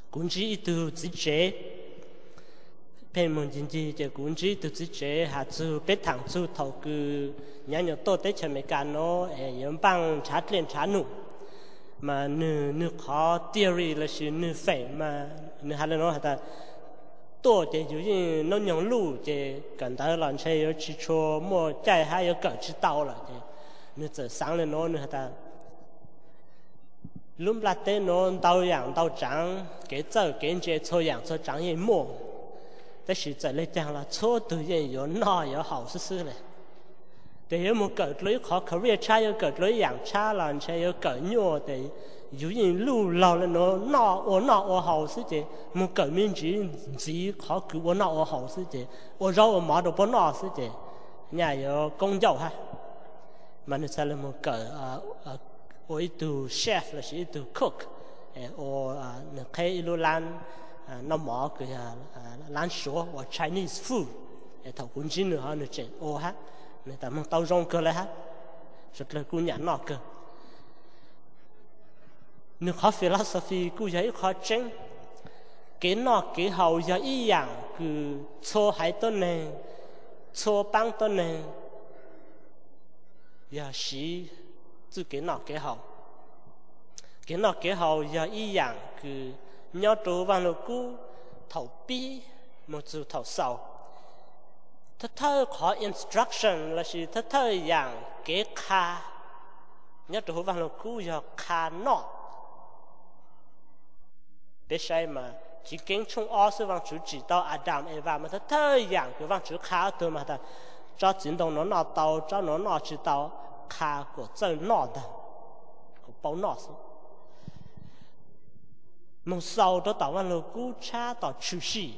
cũng chỉ từ chỉ chế bên mình chỉ cũng chỉ từ chỉ chế hạt từ bên thẳng từ thầu cứ nhà nhiều tôi tới chơi mấy cái nó giống bằng chát lên chát nụ mà nửa khó theory là sự nửa phải mà nửa hai là nó hạt ta tôi thì dù như nó nhung lù thì cần tới làm chơi chỉ cho mua trái hay có cỡ chỉ tàu là thì nửa giờ sáng lên nó nửa hạt ta lúc là tên nó tàu trắng cái giờ cái chế cho dạng cho trắng như muaแต่是在那讲了，错都也有那有好事嘞。แต่有冇เกิดเลยขอ career ช้า有เกิดเลยอย่างช้าหลังใช่有เกิดยัวแต่อยู่ยิงลู่เราเลยเนาะน่า好事啫，冇เกิด面子ขอคือว่าน่า好事啫，我绕我马都不น่า事啫，เนี่ย有公交哈，มันจะเลย冇เกิด我一度 chef 了是一度 cook， 我เนี่ยใคร一路兰。nó mở cái lán số và Chinese food để thầu cuốn chín nữa nữa chuyện ô hát người ta mang tàu rong cơ lại hát rất là cuốn nhãn nọ cơ nếu khó philosophy cũng vậy khó tranh cái nọ cái hậu giờ ý dạng cứ xô hai tuần này xô băng tuần này giờ xí chứ cái nọ cái hậu giờ ý dạng cứ nhớ trụ vào lô cú thầu bi một chữ thầu sau thơ có instruction là gì thơ dạng kế kha nhớ trụ vào lô cú giờ kha nọ để sai mà chỉ kiến chung ở sự vang chữ chỉ đạo Adam Eva mà thơ dạng cái vang chữ kha từ mà ta cho chuyển động nó nọ tàu cho nó nọ chỉ đạo kha của chân nọ đó của bao nọ một sau đó tạo văn lô cú cha tạo chữ sĩ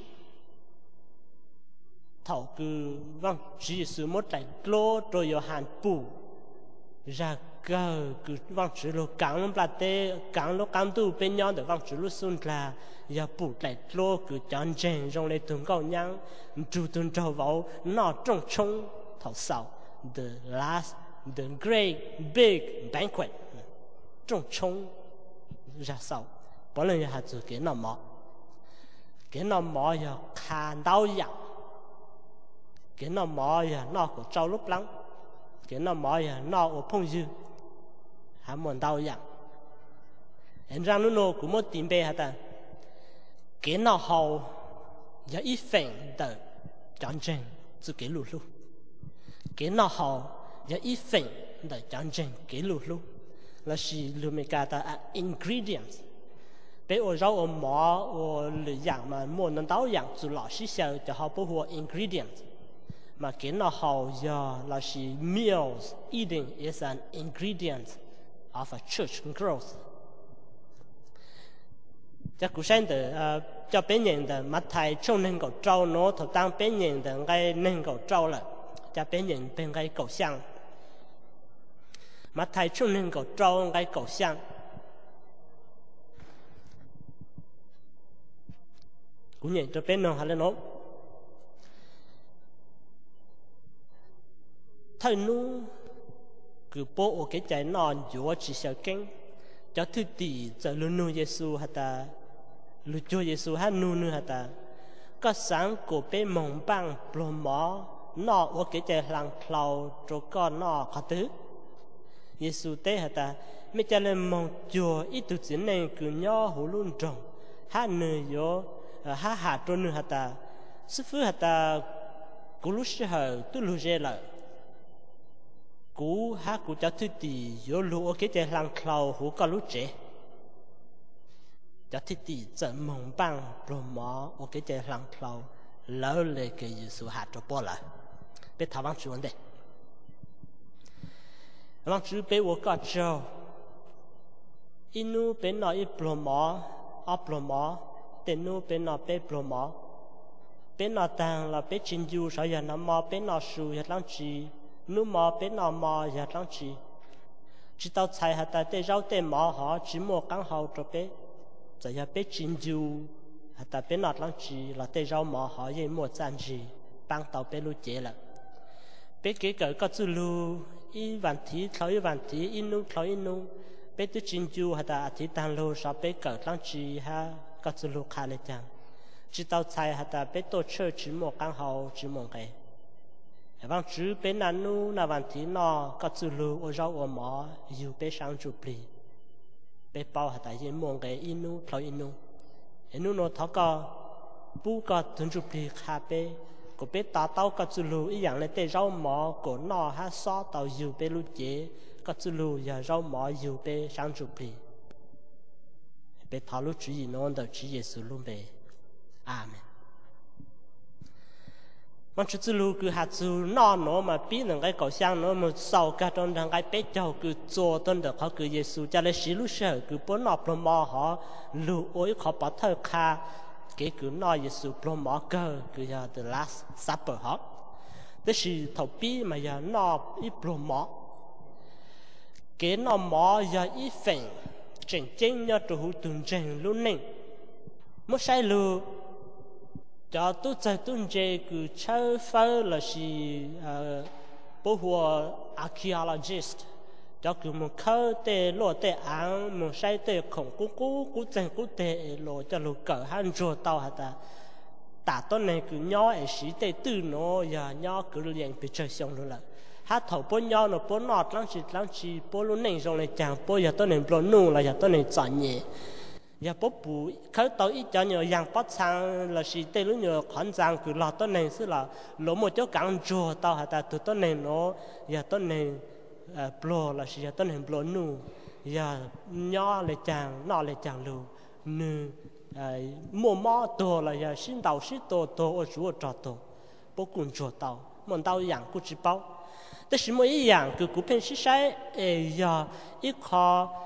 thảo cứ vâng chỉ sự một đại lô rồi有hạn bù ra cơ cứ vâng chữ lô cắn là tê cắn lô cắn tu bên nhau để vâng chữ lô xuân là giờ bù đại lô cứ chọn chèn trong lấy từng câu nhang chủ từng trâu vào nó trong chung thảo sau the great big banquet trong chung ra sau bỏ lên hạt từ cái nó mỏ giờ khàn đau dạng cái nó mỏ giờ nó của trâu lúc lắng cái nó mỏ giờ nó ở phong dư hả muốn đau dạng anh ra nó cũng một tìm bề hả ta cái nó hậu giờ ít phèn đợi chọn chèn từ cái lù cái nó hậu giờ ít phèn đợi chọn chèn cái lù là gì lù mấy cái ta ingredients bé ở rau ở mỏ ở lưỡi dạng mà muốn nó đào dạng từ lọ xí xèo cho họ bảo hộ ingredient mà cái nó hậu giờ là gì meals eating is an ingredient of a church growth chắc cũng xem từ cho bé nhìn từ mặt thầy trong nên cầu trâu nó thầu tăng bé nhìn từ ngay nên cầu trâu là cho bé nhìn bên ngay cầu xiang mặt thầy trong nên cầu trâu ngay cầu xiang cũng nhận cho bên nó hay là nó thay nu cứ bộ cái trái non chúa chỉ sợ kinh cho thứ tỷ giờ luôn nu Giêsu hay ta luôn cho Giêsu hay nu nu hay ta có sáng của bên mông băng plom mỏ nọ ở cái trái lăng clau cho con nọ khó tứ Giêsu té hay ta mấy trái lên mông chúa ít tu diễn này cứ nhỏ hồ luôn trồng hát nơi vô ha ha cho nên hata sư phụ hata cú lúc xưa tôi lúc giờ là cú ha cú cho tôi đi vô lúa cái trái lăng clau hú có lúc trẻ cho tôi đi dẫn mông băng rồi mỏ ở cái trái lăng clau lỡ lấy cái sự hạt cho bỏ lại biết thảo văn chuyện đấy văn chữ bé我搞着inu bé nói ít mỏ tên nu bên nọ bên pro mỏ bên nọ tàng là bên chín du sao giờ nó mỏ bên nọ sù giờ lăng chi nu mỏ bên nọ mỏ giờ lăng chi chỉ tao xài hạt ta để rau để mỏ họ chỉ mua cắn hậu cho bên giờ bên chín du hạt ta bên nọ lăng chi là để rau mỏ họ vậy mua chăn chi băng tàu bên lu chế là bên cái có chữ lu y vạn thí inu tháo inu bên tu chín du hạt ta thì tăng lu sao bên cỡ lăng chi ha có sự lục khai lên chăng chỉ tao xài hạt ta bé tổ chơi chỉ một căn hậu chỉ một cái vang chữ bé năn nu na văn tí nó có sự lục ở rau ở mỏ yêu bé sang chụp lì bé bao hạt ta yên một cái inu thoi inu nó tháo co bu có tuần chụp lì khá bé có bé ta tao có sự lục ý dạng là té rau mỏ của nó ha so tao yêu bé lục chế có sự lục giờ rau mỏ yêu bé sang chụp lì bé tháo lúc chỉ nó đâu chỉ Giêsu luôn bé Amen. Mà chút lu cứ hạt chú nó mà biết là cái cầu sang nó mà sau cả trong thằng cái bé cháu cứ做tân được họ cứ Giêsu cho nên xí lu sợ cứ bốn nọ pro mò họ lu ôi họ bắt thơ kha cái cứ nói Giêsu pro mò cơ cứ giờ the last supper họ thế thì thầu bí mà giờ nó ít pro mò cái nó mò giờ ít phèn chỉnh chỉnh nhớ trụ tuần chỉnh luôn nè mất sai lu cho tôi chơi tuần chơi cứ chơi phơi là gì bảo hộ archaeologist cho cứ một khâu tê lô tê ăn một sai tê khổng cú chân cú tê lô cho lô cỡ han rùa tàu hả ta ta tôi này cứ nhỏ ấy xí tê tư nó giờ nhỏ cứ liền bị chơi xong luôn là hát thầu bố nhỏ nó bố nọt lăng chỉ bố luôn nền xong này chẳng bố giờ tôi này bố nung là giờ tôi này chọn nhẹ giờ bố bù khởi tàu ít cho nhiều yang bắt sang là xí tê lúc nhiều khoản giang cứ lọt tôi này xứ là lỗ một chỗ cẳng rùa tàu hả ta từ tôi này nó giờ tôi này blo là xí giờ tôi này blo nu giờ nhỏ lại chàng nọ lại chàng lu nu mua mỏ tổ là giờ xin tàu xin tổ ở chỗ trọ tổ bố cùng rùa tàu muốn tàu yang cũng chỉ baoแต่สิ่งไม่อย่างคือกูเป็นสิ่งใช้อีกข้อ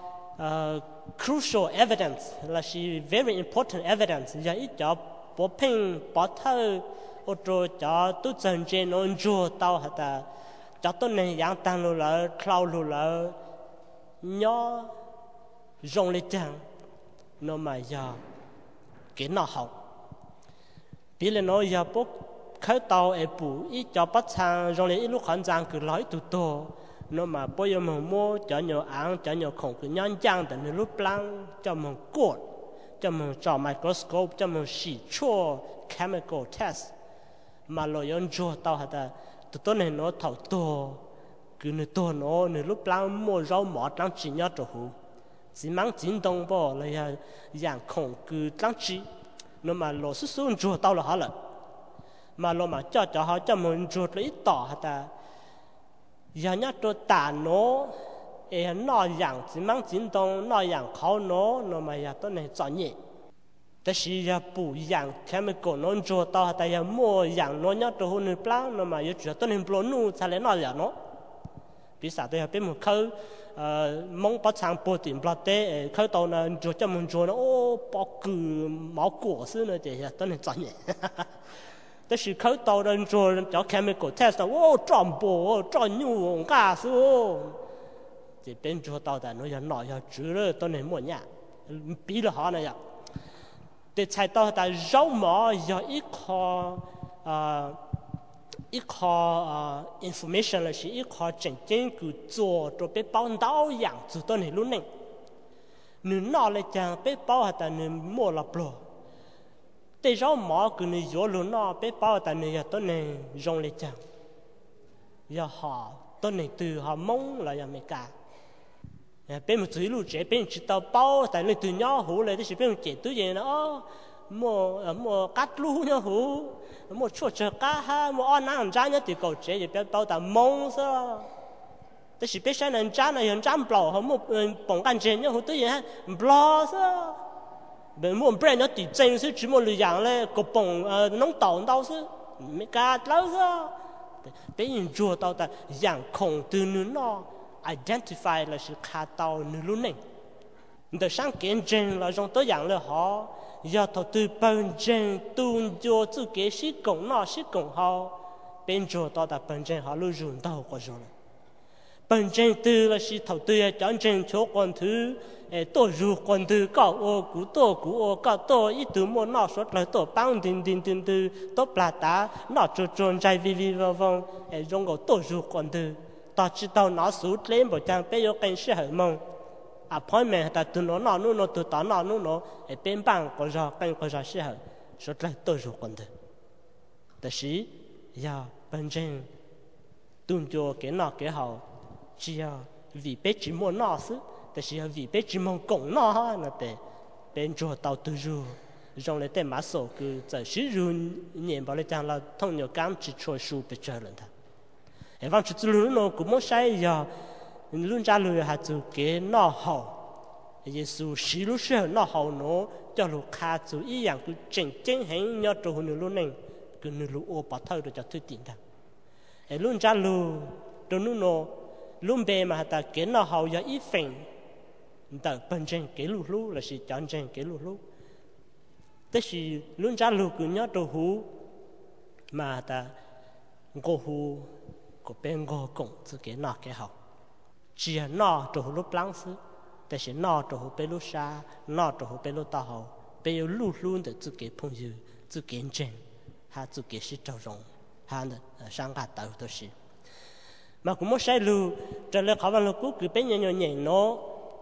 crucial evidence และสิ่ง very important evidence อย่างอีกจะพอเป็นพอเธอโอโตจะตู้จันเจนอนจัวเตาหัดจะต้นในอย่างต่างรู้แล้วคลาวรู้แล้วย่อจงเลยจังโนมาอย่าเกินหน้าเขาปีเลยโนอย่าพบkhởi tàu ở bù ít cho bắt sang rồi lấy ít lúc khoản giang cứ nói tụt to nó mà bây giờ mình mua cho nhiều ăn cho nhiều khổng cứ nhăn giang để lúc lăng cho mình cột cho mình cho microscope cho mình xì chua chemical test mà lo yon chua tàu hả ta tụt to này nó thầu to cứ nó to nó lúc lăng mua rau mỏ lăng chỉ nhớ cho hú chỉ mang chính đông bỏ là dạng khổng cứ lăng chỉ nó mà lo sức xuống chua tàu là hả lợ mà lo mà cho họ cho mình ruột lấy tỏ hả ta giờ nhá tôi tả nó nó dạng chỉ mang chính đông nó dạng khó nó mà giờ tôi này chọn nhẹแต่สิgiờ bù dạng chemical nó ruột tao hả ta giờ mua dạng nó nhá tôi hôn được lắm nó mà giờ chỉ tôi nên blow nu sao lại nó giờ nó vì sao tôi biết một khâu mong bắt sang protein blood tê khâu tao là ruột cho mình ruột nó bao cừ máu của xứ nữa thì giờ tôi nên chọn nhẹแต่是口头人做叫 chemical test 转播转牛嘎是这边做到的那要脑要知了都能么样比了好那样对才到的肉毛要一颗information 了是一颗真正去做就被包到样子都能路能你脑来讲被包的你摸了不แต่เราหมอคือในย้อนลุนนอไปเป้าแต่ในต้นในยงเลยจังอย่าหอต้นในตื่นหอมงเราอย่าไม่กล้าเป็นมันจุยลูกเจ็บเป็นจิตเตาเป้าแต่ในตื่นย่อหูเลยที่สิเป็นเจ็บตัวเย็นนะมัวกัดลูกย่อหูมัวชั่วเจอก้าฮะมัวอ้อนน้ำจ้าเนี่ยติดเก่าเจ็บอย่าเป็นเป้าแต่มงซะแต่สิเป็นใช้น้ำจ้าเนี่ยยังจ้าเปล่าเขามัวป้องกันเจ็บย่อหูตัวเย็นฮะเปล่าซะbên mua brand nó tỷ chân sư chỉ một lười dạng là cột bông nông tàu đâu sư mấy cá lâu sao bên nhìn chùa tàu ta dạng khổng từ nó identify là sự khá tàu nữ luôn này từ sáng kiến chân là trong tối dạng là họ giờ thầu từ bên chân tuôn cho tự kế sĩ cổng họ bên chùa tàu ta bên chân họ luôn dùng tàu qua rồi bên chân từ là sự thầu từ chọn chân chỗ con thứ tổ du con từ cậu cú cậu tổ ít từ một nọ suốt lời tổ băng tin từ tổ plà tá nọ tròn trái vi vong trong cái tổ du con từ ta chỉ tao nó sút lên bộ trang bây giờ cảnh sẽ hở mong appointment ta tu nó nu tu tao nó bên bang có ra bên có ra sẽ hở số lại tôi rồi còn đượcแต่是要本身动作给那给好只要vì bé chỉ muốn nó chứแต่是要vì bé chỉ muốn cộng nó ha là để bên chỗ tao tu rồi trong lấy tên mã số cứ giờ sử dụng nhận bảo lấy rằng là thông nhiều cam chỉ cho số bị chơi lần thôi em vẫn chỉ luôn nó cũng muốn sai giờ luôn trả lời hạt chú cái nó hậu Giêsu sử lúc sau nó hậu nó cho lúc khác chú ý rằng cứ chỉnh hình nhớ trâu nữa luôn này cứ nữa lúc ô bắt thâu được cho thứ tiền thôi em luôn trả lời cho nó luôn bề mà ta cái nó hậu giờ ít phèn ta bên trên cái lúc là sự chọn trên cái lúc thế thì luôn trả lời cứ nhớ trâu hú mà ta ngô hú của bên ngô cũng từ cái nó cái học chỉ là nó trâu lúc lắng xứแต่是那时候被路杀，那时候被路打好，被有路路的自己朋友、自己人，他自己是招容，他的伤害到都是。mà cũng muốn sai lù, trở lại khó văn lúc cứ bên nhỏ nhẹ nó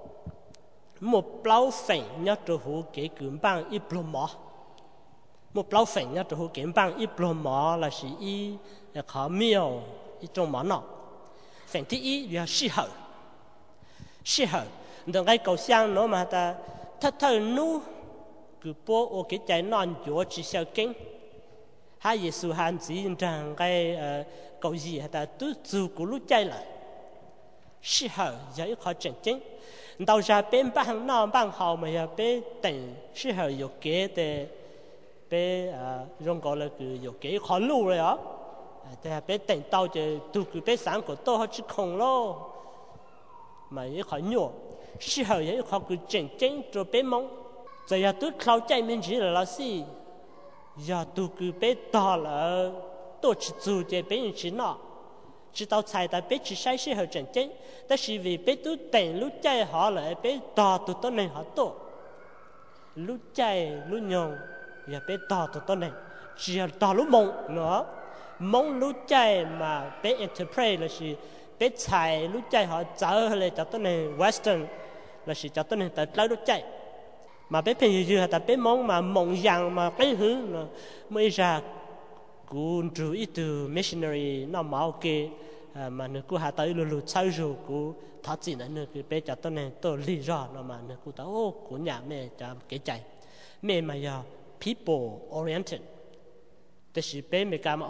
một bao phèn nhớ trâu hú cái cứ bằng ít lô mỏ, một bao phèn nhớ trâu hú cái bằng ít lô mỏ là chỉ ít khó miêu ít trong mỏ nọ, phèn thứ ít là适合đừng cái cầu sang nó mà ta thơ nu cứ bố ở cái trái non chúa chỉ sao kinh hai Giêsu hạn chỉ rằng cái cầu gì ta tu tu của lúc chạy lại适合有一颗真正到时边帮那帮好嘛呀被等适合有给的被用过了个有给好路了呀แต่被等到就都个被三个都好吃空咯mà一颗nhỏ适合一颗个真正做被梦这要都靠在面前了老师要都个被打了都去做这被人去拿直到才在被去晒适合真正但是为被都等路在好了被打都都能好多路在路用也被打都都能只要打路梦nữa梦路在嘛被 interpret 了是被踩路在好走了叫都能 western là sự cho tôi nên tới lấy đốt chạy mà bé phèn dừa ta bé mong rằng mà cái hướng là mới ra cũng chú ý từ missionary nó máu kia mà nó cũng hạ tới lù sau rồi cũng thoát gì nữa cái bé cho tôi nên tôi lý do nó mà nó cũng tao của nhà mẹ cho cái chạy mẹ mà giờ people orientedแต่是bé mẹ cảm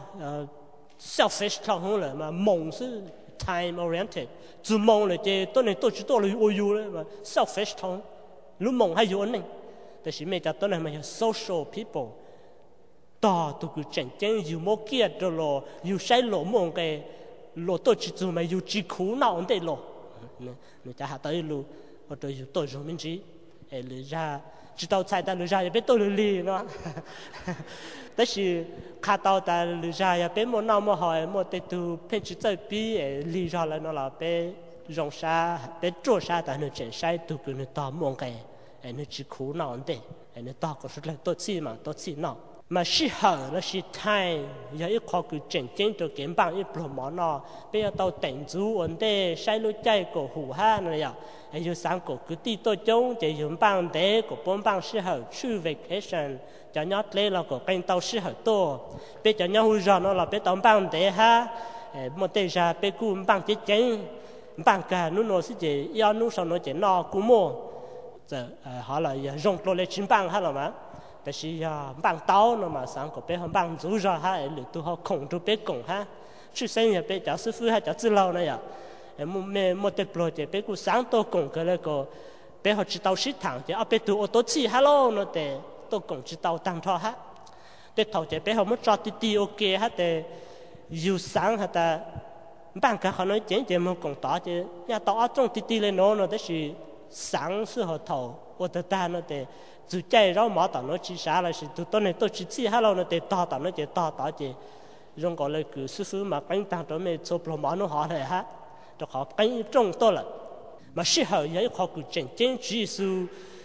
selfish thằng hơn là mà mong sự time oriented 做梦了这多年都知道了我有了嘛 selfish 通如梦还有呢但是每家多年嘛有 social people 大都个真正有么记得了有谁了梦个了都知道嘛有只苦恼的了你家下tới路或者有多种名字人家知道菜单人家也别多了哩喏但是看到的人家也别莫那么好莫得都偏去这边理ra là nó là bé rong sa bé trôi sa tại nó chuyển sai tu cứ nó to mong cái nó chỉ khổ nào đấy nó to có rất là tốt xí nào mà适合那是太有一块个真正就肩膀一不毛呢别要到等住我的晒路在个湖哈那样有三个个地多中就用帮的个帮帮适合去 vacation cho nhớ lên là có kênh tàu适合多别cho nhớ hồi nó là别tàu bằng để ha một tên ra别cũng bằng chết chân bằng cả nó sẽ chỉ yêu nó sau nó chỉ nó cũng mua giờ họ là dùng đồ lấy chính bằng ha là màแต่是bằng tàu nó mà sáng có bé họ bằng rú ra ha để tụi họ khổng tụi bé khổng ha chứ sinh nhà bé cháu sư phụ hay cháu sư lâu này à một tên pro thì bé cũng sáng tôi khổng cái này có bé họ chỉ tàu xít thẳng thì bé tụi ô tô chi hello nó để tôi khổng chỉ tàu tăng cho ha để thầu thì bé họ muốn cho tí ok ha để yêu sáng ha ta bằng cả họ nói chuyện thì mình khổng tỏ thì nhà tàu trong tí lên nó để是sáng sư họ thầu ô tô ta nó để dù chạy ra mà tao nó chỉ sao là tụi tôi này tôi chỉ hello nó để tao nó chỉ tao chỉ dùng gọi là cứ sư phụ mà cánh tăng cho mình cho pro mà nó họ này ha cho họ cánh trong tôi là mà适合有họ cứ chân chân chỉ su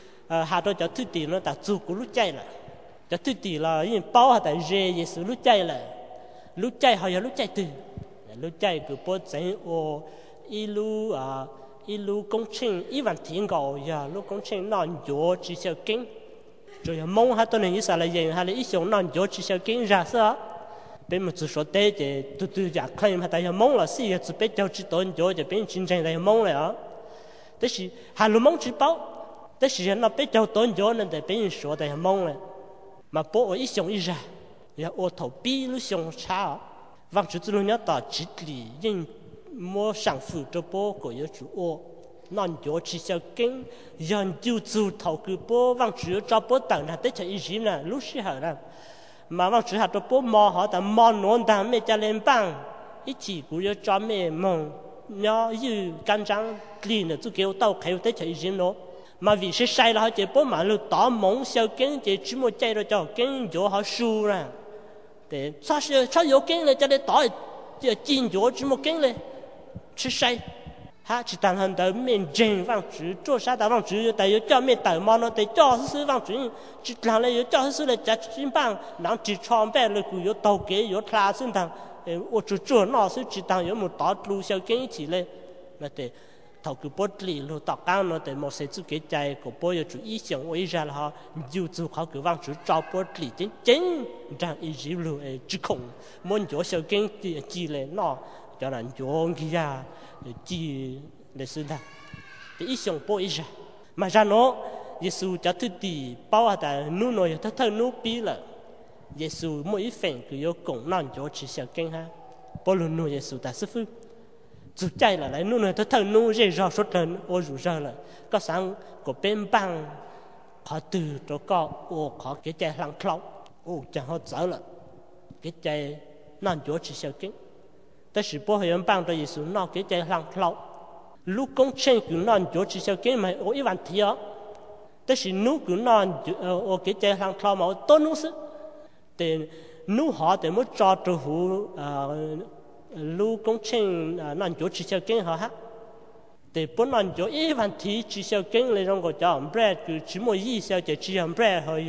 hà đó cho thứ tiền nó đã chịu của lúc chạy là cho thứ tiền là yên bao hà tại rê ye su lúc chạy họ giờ lúc chạy từ lúc chạy cứ bớt chạy ô ilu 一路工程一万天高呀，路工程那药只小经，只要梦还都能一下来人，还来一想那药只小经啥是啊？别么只说对的，都呀看嘛，但要梦了，是也只别叫知道药就变真正的要梦了啊。但是还路梦只包，但是那别叫到药呢，得别人说的要梦了，嘛不我一想一下，要我头比路想差，往只路要到直里人。莫上府这波个有主我，那药只小经，人就做头个波往只找波等那得成一人了，路是好了。mà vang chỉ hạt cho bố mò họ ta mò nón ta mẹ cha lên băng ít chỉ cũng có cho mẹ mong nhỏ như can trắng liền là tôi kêu tao kêu tới chạy riêng nó mà vì sẽ sai là họ chỉ bố mà lu tỏ mong sao kiến chỉ một chạy rồi cho kiến chỗ họ su ra để sao yếu kiến là cho để tỏ chỉ chín chỗ chỉ một kiến này chỉ sai ha chỉ tàn hơn tới miền trên vang chỉ cho sao ta vang chỉ tại yếu cho miền tây mà nó tại cho sư vang chỉ làm lại yếu cho sư là chặt chim băng nắng chỉ chọn bé là cứ yếu tàu kế yếu thà sinh thằng我只那是只当有么大路小建一起嘞，那得头个玻璃路到刚那得莫谁自己在个玻有主意想我一下了哈，你就做好个往出找玻璃真这样一直路指控，莫做小建记嘞那叫人做去呀，记类似的，一想玻一下，马上喏，耶稣叫他的包的努诺有他努逼了。耶稣每一份佢有講難咗至少經哈，不論努耶穌但是乎，主ใจ了來努呢，他頭努這繞說人我如繞了，個上個邊幫，佢từ咗個我佢cáiใจ冷klau，然後走了，cáiใจ難咗至少經，但是不會有人幫到耶穌，那cáiใจ冷klau，lúc công trình佢難咗至少經mà我一萬題啊，但是努佢難我cáiใจ冷klaumà我多努是。để nu họ để muốn cho trụ hữu lưu công trình nền chỗ chỉ sau kinh họ hát để bốn nền chỗ ít văn thì chỉ sau kinh lấy trong cái cho bread cứ chỉ một ít sau chỉ làm bread thôi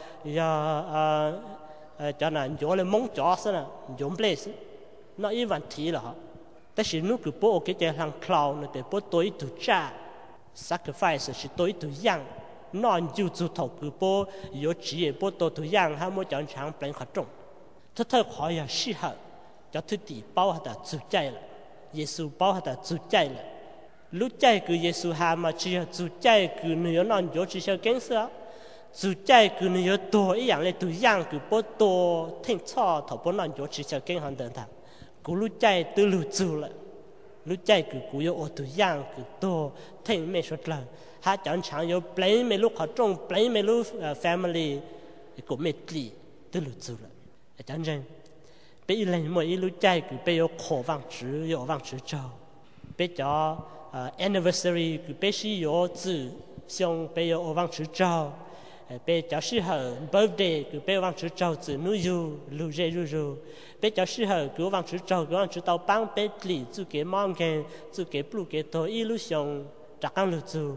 ya cho nền chỗ lấy mong cho sao nè chỗ bread nó ít văn thì là họแต่是nu cứ bố cái cái hàng cloud để bố tối tụ cha sacrifice chỉ tối tụ yang nón dù dù thầu cứ bố yếu chỉ bố tổ thủ yang ha mua chọn sáng bên khát trông thật thật khó ya sĩ hậu cho thứ tỷ bao hạt chủ chạy là Giêsu bao hạt chủ chạy là lúc chạy cứ Giêsu ha mà chỉ là chủ chạy cứ nếu nón yếu chỉ sao kiến sao chủ chạy cứ nếu tổ ý dạng là thủ yang cứ bố tổ thiên cho thầu bố nón yếu chỉ sao kiến hoàn toàn thằng cứ lúc chạy từ lúc chủ là lúc chạy cứ cứ yếu thủ yang cứ tổ thiên mấy số lần ha chọn sáng yếu play mấy lúc họ trông play mấy lúc family của mấy tỷ từ lúc chủ là chọn rằng bây giờ mỗi lúc chạy cứ bây giờ khổ vang chữ yếu vang chữ trâu bây giờ anniversary cứ bây giờ yếu chữ xong bây giờ vang chữ trâu bây giờ sinh nhật birthday cứ bây giờ vang chữ trâu chữ nuôi du lưu dê bây giờ sinh nhật cứ vang chữ trâu cứ vang chữ tàu băng bây tỷ chữ cái mong cái chữ cái blue cái thôi ít lúc xong chắc ăn lúc chủ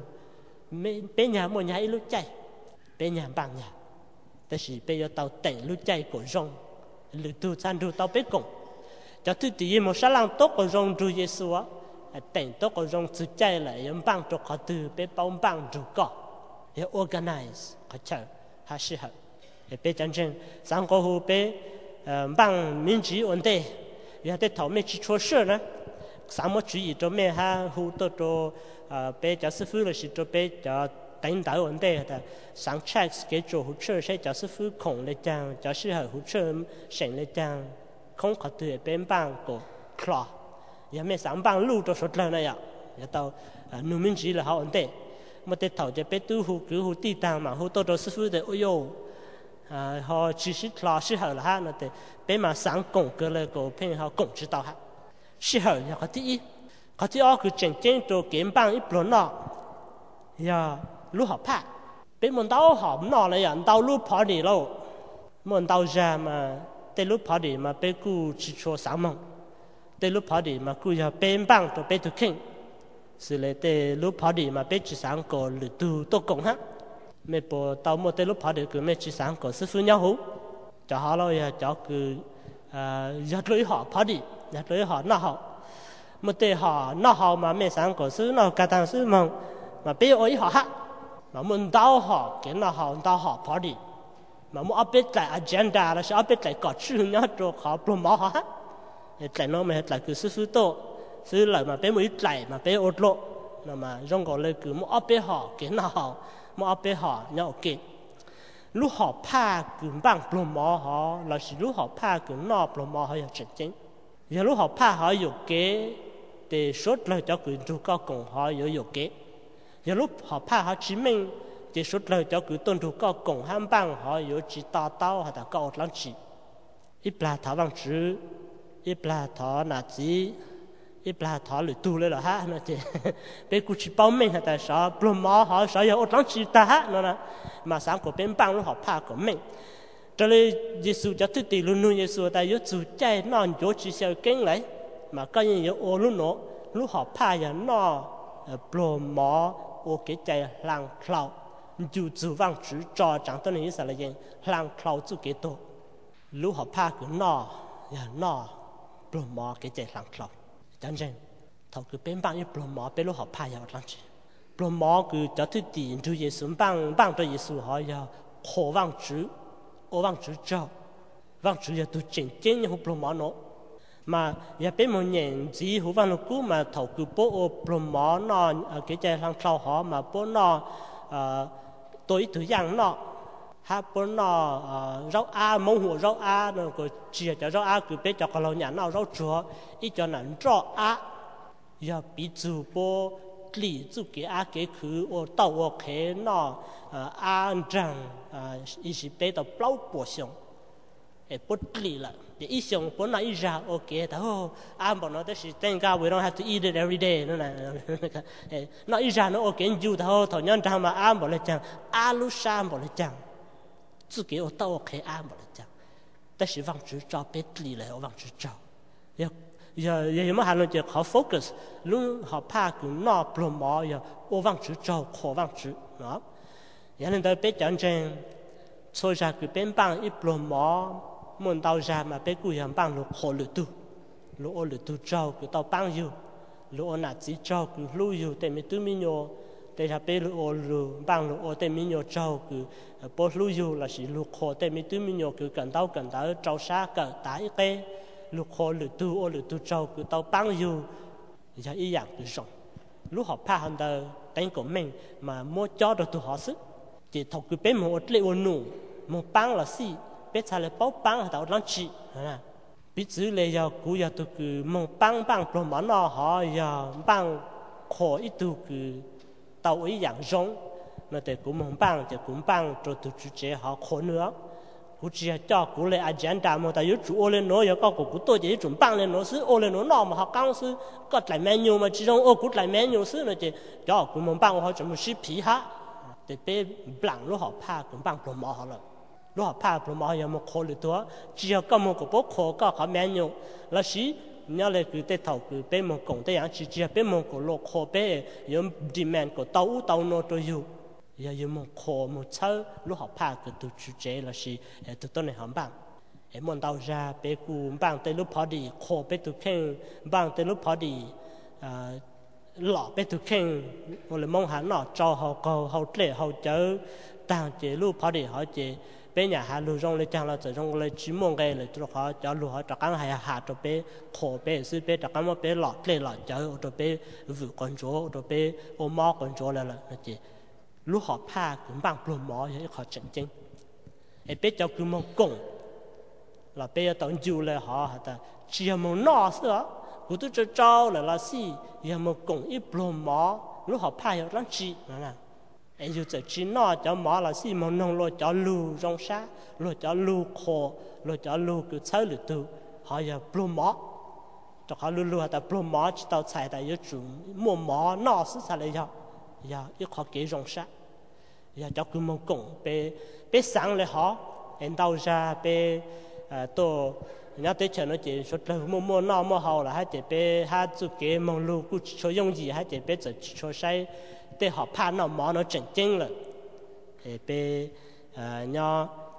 bên nhà một nhà ít lúc chạy bên nhà bằng nhàแต่是被要到等lúc chạy của rong lúc tu san tu tao biết cùng cho thứ gì một số lần tốt của rong tu Giêsu á等tốt của rong tu chạy lại yếm bằng cho họ từ bên bao bằng chủ có yếm organize họ chờ họ适合bên chân chân sang过后bên bằng民主稳定也在讨论去做事呢什么主义做咩哈好多做bên giáo sư phu là chỉ cho bên cho đánh đảo vấn đề là sáng check cái chỗ hỗ trợ sẽ giáo sư phu khổng lên trang giáo sư hỗ trợ sinh lên trang không có từ bên bang của claw giờ mấy sáng bang lưu cho số lần này ạ giờ tao nụ minh chỉ là họ vấn đề mà để thảo cho bên tu hữu cứ hữu ti tàng mà hữu tô giáo sư phu để ôi yo họ chỉ是claw是好了哈那得bên mà sáng cổng cái là của bên họ cổng知道哈是好要个第一เขาที่ออกคือเจ๋งเจ๋งตัวเกมบ้างอีปลนอ่ะอย่ารู้หอบผ้าเป็นมันเต้าหอมนอเลยอย่างเต้ารู้พอดีแล้วมันเต้าจะมาแต่รู้พอดีมาเป็นกูชิชัวสามมงแต่รู้พอดีมากูจะเป็นบ้างตัวเป็นตัวเข่งสิเลยแต่รู้พอดีมาเป็นจีสังก่อหรือตัวกงฮะไม่ปวดเต้าหมดแต่รู้พอดีคือไม่จีสังก่อซื้อฟื้นยาหูจะหาเราอย่าจะคือยัดเลยหอพอดียัดเลยหอหน้าหอ một tê họ nó họ mà mẹ sáng cổ sư nó cả thằng sư mà bây giờ họ hát mà muốn đau họ cái nó họ đau họ party mà muốn update lại agenda là sẽ update lại có chữ nhớ cho họ promote họ hát lại nó mà lại cứ sư tô sư lại mà bây mới lại mà bây ốt lộ mà trong gọi là cứ muốn update họ cái nó họ muốn update họ nhớ ok lúc họ pha cứ bằng promote họ là chỉ lúc họ pha cứ nó promote họ là chân chính giờ lúc họ pha họ有cái để số lời cho cứ chủ cao cùng họ有cái giờ lúc họ pha họ chứng minh để số lời cho cứ tôn chủ cao cùng ham bằng họ có chỉ tao tao hay là cao lắm chỉ ít là thảo bằng chữ ít là thảo nà chỉ ít là thảo lười tu lên là ha nó chỉ bé cụ chỉ bao mình hay là sao promo họ sao có lắm chỉ ta ha nó là mà sáng của bên bằng lúc họ pha của mình cho nên Giêsu cho thức tiền luôn nuôi Giêsu tại yếu chủ chạy non chỗ chỉ sao kinh lấy mà có những yếu ô lúc họ pha giờ nó promo ô cái chạy lang khâu dù chủ vang chữ cho chẳng tôi nói là gì lang khâu chủ cái tổ lúc họ pha cứ nó giờ nó promo cái chạy lang khâu chẳng chừng thầu cứ bên bằng yếu promo bên lúc họ pha giờ lang chỉ promo cứ cho thức tiền chú Giêsu bằng cho Giêsu họ giờ khổ vang chữ ô vang chữ cho vang chữ giờ tôi chỉnh chỉnh như không promo nó mà giờ bên một nhận gì hữu văn cũ mà thầu cứ bố ô promo nó cái trái hàng sau họ mà bố nó tối thứ giang nó ha bố nó rau a mông hồ rau a nó có chia cho rau a cứ bé cho con lâu nhà nó rau chúa ít cho nó rau a giờ bị chủ bố lì chủ cái a cái khứ ô tàu ô khé nó a rằng ý sĩ bé tàu bao bổ sung bớt lì lại để ít xong bớt nói ít ra ok đó anh bảo nó tới thank God we don't have to eat it every day nó này nó ít ra nó ok nhiều thôi thằng nhân trang mà anh bảo là chẳng alu sam bảo là chẳng tự cái ô tô ok anh bảo là chẳng tới sự vang chữ cho bớt lì lại vang chữ cho giờ mà hàng chỉ họ focus luôn họ pa cũng nó promo giờ ô vang chữ cho khó vang chữ đó giờ nên tới bớt chẳng chăng所以说，佢边帮一路毛门到家嘛，别个人帮路好路多，路我路多招佢到帮友，路我拿只招佢路友，但咪都咪有，但係别路我路帮路我但咪有招佢，不路友那是路好，但咪都咪有佢近到招沙個打一個，路好路多我路多招佢到幫友，而且一樣佢上，路好怕很多等個命嘛，冇招到都好事。thì thọc cứ bé một lệ ôn nụ một băng là gì bé xài là bao băng là tao lăn chị biết giữ lệ giờ cú giờ tụi cứ một băng pro món nó họ giờ băng khó ít tụi cứ tao ấy dạng giống nó để cú một băng thì cú băng rồi tụi chú chế họ khó nữa cú chỉ cho cú lệ agenda mà tại yếu chủ ô lên nó giờ có cú tôi chỉ chuẩn băng lên nó xứ ô lên nó mà họ căng xứ có lại menu mà chỉ trong ô cú lại menu xứ nó chỉ cho cú một băng họ chuẩn bị ship phí ha để bé blanc lúc họ pha cũng bằng promo họ rồi lúc họ pha promo giờ một khối lửa tua chỉ có một cái bốc khối có họ menu là gì nhớ lại cứ tới thầu cứ bé một công tớiอย่างchỉ bé một cái lô khối bé giờ demand của tàu nó tôi yêu giờ một khối một chợ lúc họ pha cứ tụi chú chế là gì tụi tôi này họ bằng em muốn tàu ra bé cũng bằng tới lúc party khối bé tụi khen bằng tới lúc party lọ bé tụi khen hoặc là mong hắn nọ cho họ cầu họ lệ họ chớ tàng chế lu party họ chế bé nhà hà lu rong lấy chăng là từ rong lấy chỉ mong cái là tụi họ cho lu họ cho cắn hay hà cho bé khổ bé sư bé cho cắn mà bé lọ lệ lọ chớ cho bé vừa con chỗ cho bé ôm mò con chỗ là chế lu họ pha cũng bằng plum mò vậy họ chỉnh chỉnh em bé cho cứ mong cùng là bé tận du là họ ta chỉ mong nọ nữa cú tôi cho trâu là gì giờ một cùng ít plum mỏ lúc họ phai ở lăng chi nè em dù chỉ nó cho mỏ là gì mà nông lo cho lù rong sa lo cho lù khô lo cho lù cứ chơi lù tu họ giờ plum mỏ cho họ lù ta plum mỏ chỉ tao xài tại yếu chủ mua mỏ nó xứ xài lại giờ ít họ kỹ rong sa giờ cho cứ một cùng bé sáng lại họ em tao ra bé tô nhớ tới chuyện nó chỉ số lần mua nó mua hậu là hai chị bé hai chú kế mong lu cũng cho用gì hai chị bé chỉ cho sai để họ pha nó mỏ nó chỉnh chỉnh rồi thì bé nhớ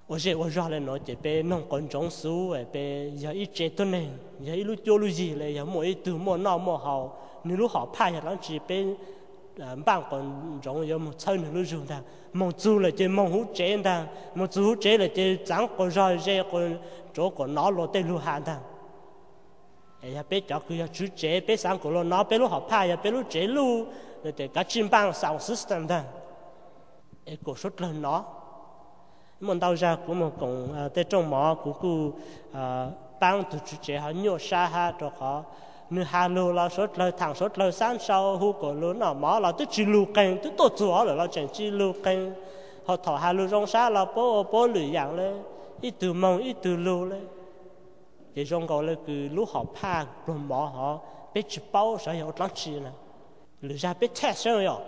我说了喏，这边弄观众数，边要一节多呢，要一路做路gì嘞，要莫一度莫闹莫好，你路好怕呀，啷这边办观众要莫操你路做的，莫做了就莫好这的，莫做这了就咱个说这个做个闹落对路下的。ya bé cho cứ chú chế bé sang cổ nó bé lúc học pa ya bé lúc chế lu để cả chim bang sound system đó cổ số lần nó mình đào ra của một cộng tới trong mỏ của cô bang từ chú chế họ nhổ sa ha cho họ như hà lô là số lời thằng số lời sáng sau hu cổ lớn nó mỏ là tới chỉ lu kênh tới tổ chúa rồi là chẳng chỉ lu kênh họ thọ hà lô trong sa là bố lưỡi dạng lên ít từ mông ít từ lu lên thì trong gọi là cứ lúc họ pa rồi mỏ họ biết chụp bao sao họ lắng chi nè lựa ra biết test sao vậy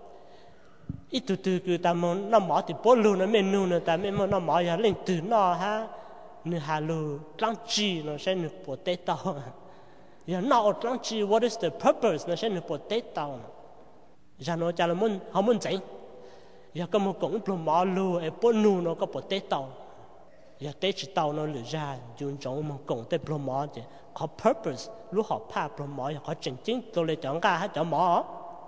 ít từ từ cứ ta muốn nó mỏ thì bố luôn nó menu nữa ta mình muốn nó mỏ giờ lên từ nó ha nửa hà lù lắng chi nó sẽ nửa bộ tết tao giờ nó lắng chi what is the purpose nó sẽ nửa bộ tết tao giờ nó cho là muốn họ muốn gì giờ có một cổng rồi mỏ lù ấy bố nu nó có bộ tết tao giờ tết chỉ tao nó lựa ra dùng trong một cổng tết rồi mỏ thì có purpose lúc họ pa rồi mỏ họ chỉnh chính tôi lấy chọn cả hết chọn mỏ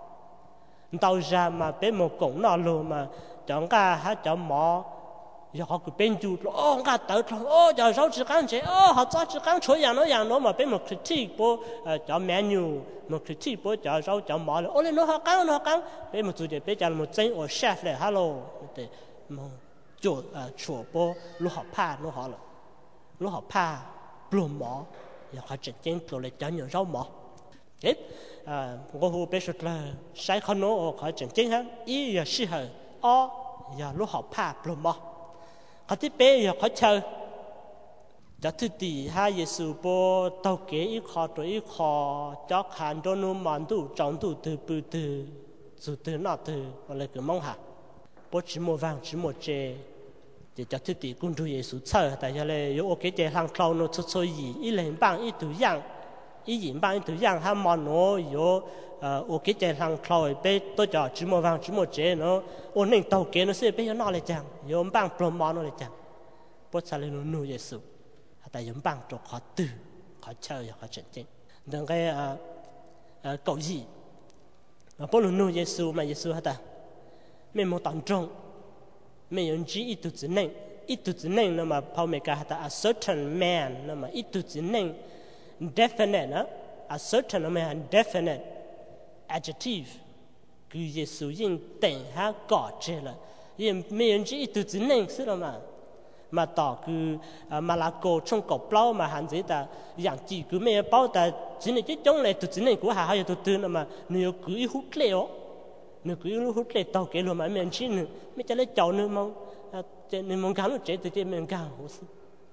tao ra mà bé một cổng nó luôn mà chọn cả hết chọn mỏ giờ họ cứ bên chú ô cả tới ô giờ sáu chỉ cán chế ô họ cho chỉ cán chối dạng nó mà bé một critique bố chọn menu một critique bố chọn sáu chọn mỏ là ô lên nó họ cán bé một chủ đề bé chọn một chân ở chef này hello để một chỗ chỗ bố lúc họ pa lúc họ là lúc họ pa plum mỏ giờ họ chỉnh chính tôi lấy chọn nhiều rau mỏ đấy我湖北说了，晒可能我可真正哈，一也适合，二也路好怕不嘛，可这边也可抽，就土地哈耶稣波到给一颗对一颗，就看到那满肚长肚的不的，就的那的，我来个梦哈，波只莫忘只莫接。就土地公主耶稣抽，但是嘞有我给这上靠那出一人帮一度样。ý diện ban tự giang ham mòn nó yếu ô cái chạy thằng khơi bé tôi cho chỉ một vàng chỉ một chế nó ô nên tàu kế nó sẽ bé nó lại chẳng yếu ban plom nó lại chẳng bớt xa lên nó nuôi Giêsu tại yếu ban cho khó từ khó chơi khó chỉnh chỉnh đừng cái cầu gì mà bớt luôn nuôi Giêsu mà Giêsu hả ta mình một tầng trong mình用chỉ ít tu chỉ nên nó mà bao mấy cái hả ta a certain man nó mà ít tu chỉ nên definite a certain amount definite adjective cứ Giêsu yên tỉnh ha gõ chế là yên mấy chỉ từ chỉ nên xí rồi mà tỏ cứ mà là cổ trong cổ bao mà hạn chế ta dạng chỉ cứ mấy bao ta chỉ nên cái trong này từ chỉ nên của hà hay từ từ mà nếu cứ hút leo nếu cứ hút leo tao cái luôn mà mấy chỉ nữa mấy cái lấy chậu nữa mong nên mong cái nó chế từ cái mình cái hồ sơ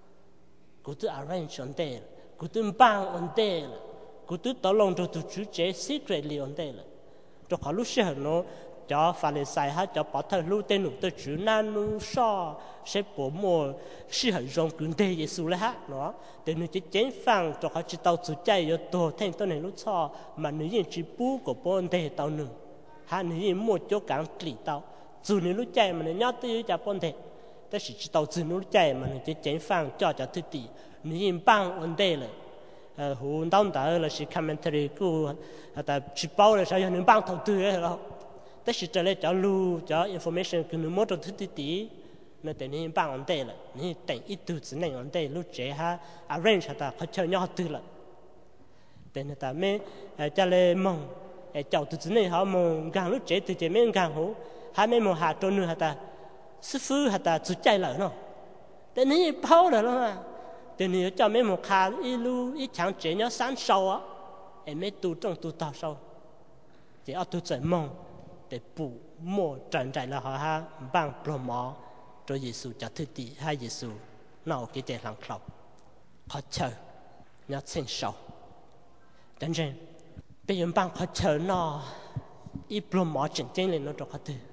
cứ tự arrange on there cú tư bang ổn định là cú tư tao lòng cho tụi chú chế secretly ổn định là cho họ lúc xưa nó cho phải là sai ha cho bảo thằng lúc tên lúc tới chú nan lúc so sẽ bổ mồ xưa hơi rong cứng đề Giêsu là ha nó để nó chỉ chén phẳng cho họ chỉ tao chú chạy yo tổ thành tao này lúc so mà nếu như chỉ bù của bọn đề tao nữa ha nếu như một chỗ cản kỹ tao dù nếu lúc chạy mà nếu nhớ tới cho bọn đềแต่สิจิตเอาจืนรู้ใจมันจะเจนฟังจ่อจะทุตินี่ยินปังอันเดเลยหูต้นแต่เราสิคอมเมนต์รีกูแต่ชิปเอาเลยใช้ยังปังทั้งตัวแล้วแต่สิจะเลยจะรู้จะอินโฟเมชันคือนึกว่าจะทุตินั่นแต่นี่ยินปังอันเดเลยนี่แต่อีตัวจืนในอันเดรู้ใจฮะ arrange แต่เขาเชื่อยอดตัวละแต่เนี่ยแต่ไม่จะเลยมองเจ้าตัวจืนในเขามองการรู้ใจตัวใจไม่การหูหาไม่มองหาตัวนึงแต่sư phụ hạt ta chú chạy lại nó, thế này bao rồi mà, thế này cho mấy một khá ít chẳng chế nhớ sáng sau á, em mấy tu trong tu tao sau, thì ở tu chạy mong để bù mua trần chạy là họ ha bằng plom mỏ, rồi Giêsu cho thứ tỷ hai Giêsu nào cái chạy hàng khẩu, họ chờ nhớ xin sau, chân chân, bây giờ bằng họ chờ nó, ít plom mỏ chỉnh chỉnh lên nó cho họ từ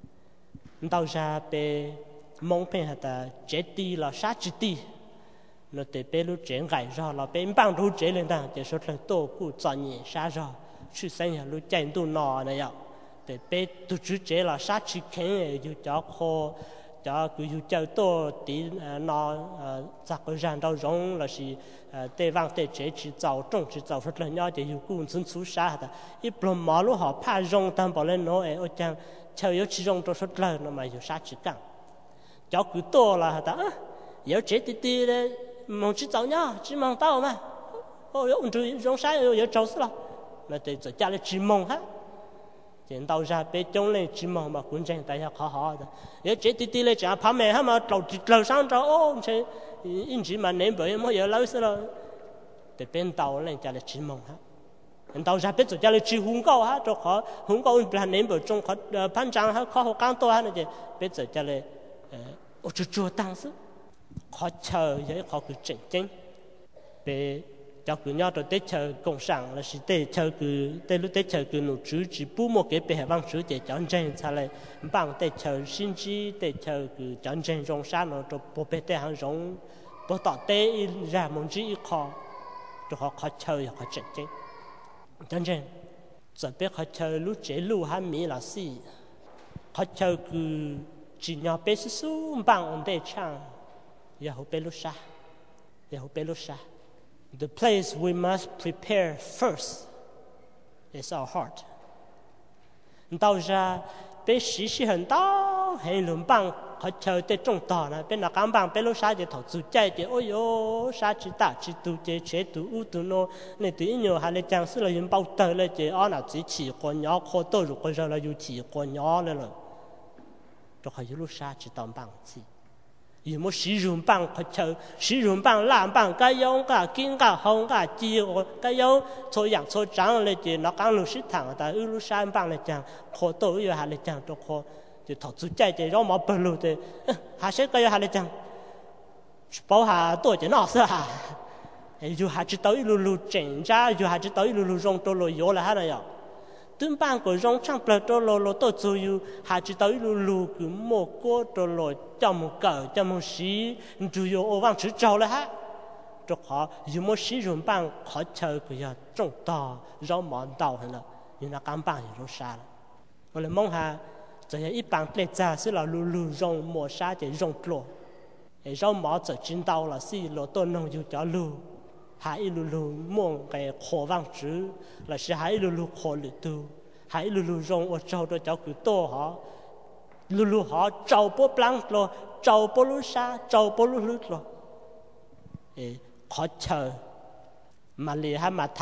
tao ra về mong bên hạt ta chế ti là sát chế ti nó để về lúc chế gài ra là bên bang lúc chế lên đằng để số là tổ cụ chọn nhẹ sát ra chú sinh nhà lúc chạy tu nọ này ạ để về tu chú chế là sát chế kén rồi cho khó cho cứ yêu chơi to tí nó giặc cái ràng đau rong là gì tê vang tê chế chỉ giàu rất là nhỏ thì yêu cũng xin xú xa ta ít plom máu lúc họ pha rong tam bảo lên nó ở trang chơi yêu chỉ rong cho rất là nó mà yêu xa chỉ căng cho cứ to là ta yêu chế tí đấy mong chỉ giàu nhá chỉ mong tao mà yêu chú rong xa yêu trâu xí lo là để cho cha lại chỉ mong hết tiền tàu ra bé chống lên chỉ mong mà cuốn tranh tại sao khó đó nếu chế tí lên chả phá mẹ mà đầu sang trâu ô chứ in chỉ mà ném bởi mới giờ lâu xưa rồi để bên tàu lên chả là chỉ mong hết tàu ra bé cho chả là chỉ hung cao hết cho khó hung cao là ném bởi trong khó phán trang hết khó càng to hết này bé cho chả là ô chua tăng sức khó chờ vậy khó cứ chỉnh chỉnh bé cho cứ nhau rồi tết chờ cộng sản là sự tết chờ cứ tết lúc tết chờ cứ nụ chữ chỉ bu một cái bề vang chữ để chọn tranh才来bằng tết chờ sinh chi tết chờ cứ chọn tranh rong sáng nó cho bộ bề tết hàng rong bộ tọt tết ra mong chỉ khó cho họ khó chờ họ chỉnh chỉnh chọn tranh giờ bé khó chờ lúc chế lúc hai mỹ là gì khó chờ cứ chỉ nhau bé su bằng tết chăng giờ họ bé lúc xa The place we must prepare first is our heart. Tao ra bé sĩ很đau, hay lùm bằng họ chờ tới trong tỏ này, bên nào cán bằng bé lúc sáng thì thầu chủ chạy thì ôi yo sáng chỉ ta chỉ tu chế tu u tu nó, nên tu nhiều hay là chẳng sự là dùng bao tờ là chế ở nào chỉ con nhỏ khó tôi rồi con giờ là dùng chỉ con nhỏ lên rồi, cho họ lúc sáng chỉ tao bằng gì. Dù một sử dụng bằng khó chờ sử dụng bằng làm bằng cái giống cả kinh cả hồng cả chiều cái giống cho dạng cho trắng là chỉ nó càng lúc sức thẳng tại ư lúc sáng bằng là chẳng khó tôi yêu hà là chẳng cho khó thì thọ chú chạy thì nó mà bự luôn thì hà sẽ cái hà là chẳng bảo hà tôi chỉ nó sợ hà dù hà chỉ tới lù chỉnh ra dù hà chỉ tới lù rong tôi lùi vô là hà này ạ tương bằng của rong trong bờ tôi lùi tôi chú yêu hà chỉ tới lù cứ một cô tôi lùi trong một cờ trong một xí chủ yếu ở vang chữ trâu là ha cho họ dù một xí dùng bằng khó chờ của giờ trồng to rau món tàu hay là nhưng là cam bằng thì xa là còn là mong hà giờ ít bằng lệ ra sẽ là lù rong mùa sa để rong lúa rau món giờ chín tàu là xí lúa tôi nông dù cho lù hai lù muông cái khổ vang chữ là sẽ hai lù khổ lù tu hai lù rong ở trâu tôi cháu cứ to họ lulu họ trâu bố blanc rồi trâu bố lú sa trâu bố lú lút rồi khó chờ mà lì hay mà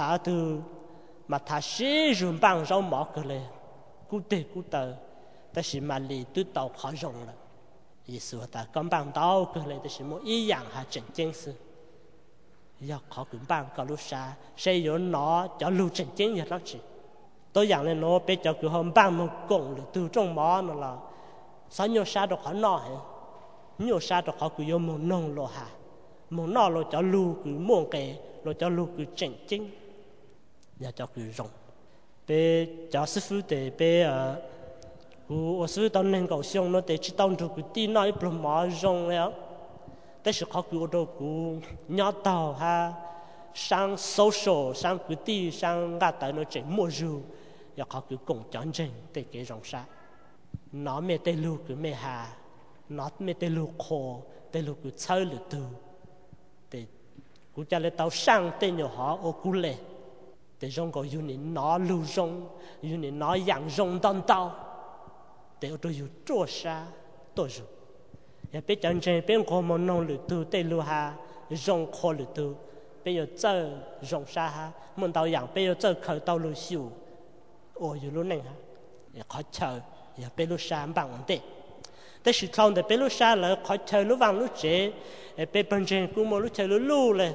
thả xí dùng bằng rau mỏ cơ lên cú tờ ta chỉ mà lì tôi tàu khó rộng rồi ý sự ta cầm bằng tàu cơ lên ta chỉ một ý dạng hà chỉnh chính sự giờ khó cầm bằng cả lú sa xây dựng nó cho lú chỉnh chính như đó chỉ tôi dạng lên nó bây giờ cứ hôm bằng một cổng từ trong mỏ nó là sao nhiều sa được khó nọ hết nhiều sa được khó cứ yêu một nông lo hà một nọ lo cho lu cứ muôn cái lo cho lu cứ chỉnh chính nhà cho cứ rong bé cho sư phụ để bé của sư phụ tao nên cầu xong nó để chỉ tao được cứ tin nói problem mà rong đấyแต่是เขาคือเรากูย่อต่อฮะsang social sang cứ ti sang gạt tới nó chỉ mua rượu vàเขาคือกงจันเจงแต่เกจงซะnó mẹ tê lu cứ mẹ hà nó mẹ tê lu khô tê lu cứ chơi lử tu để cú cha lấy tàu sang tê nhỏ họ ô cú lệ để trong có yêu nín nó lu rong yêu nín nó养rong đan tao để tôi yêu chua sa tôi rồi ya biết chân chân bên có một nông lử tu tê lu hà rong khô lử tu bây giờ chơi rong sa ha muốn tao养bây giờ chơi khởi tao lu siêu ô yêu lu này ha khó chờ ya bé lúc sáng bằng vấn đề,แต่是从的bé lúc sáng là khỏi chơi lúc vàng lúc chế, bé bên trên cũng một lúc chơi lúc lù lên,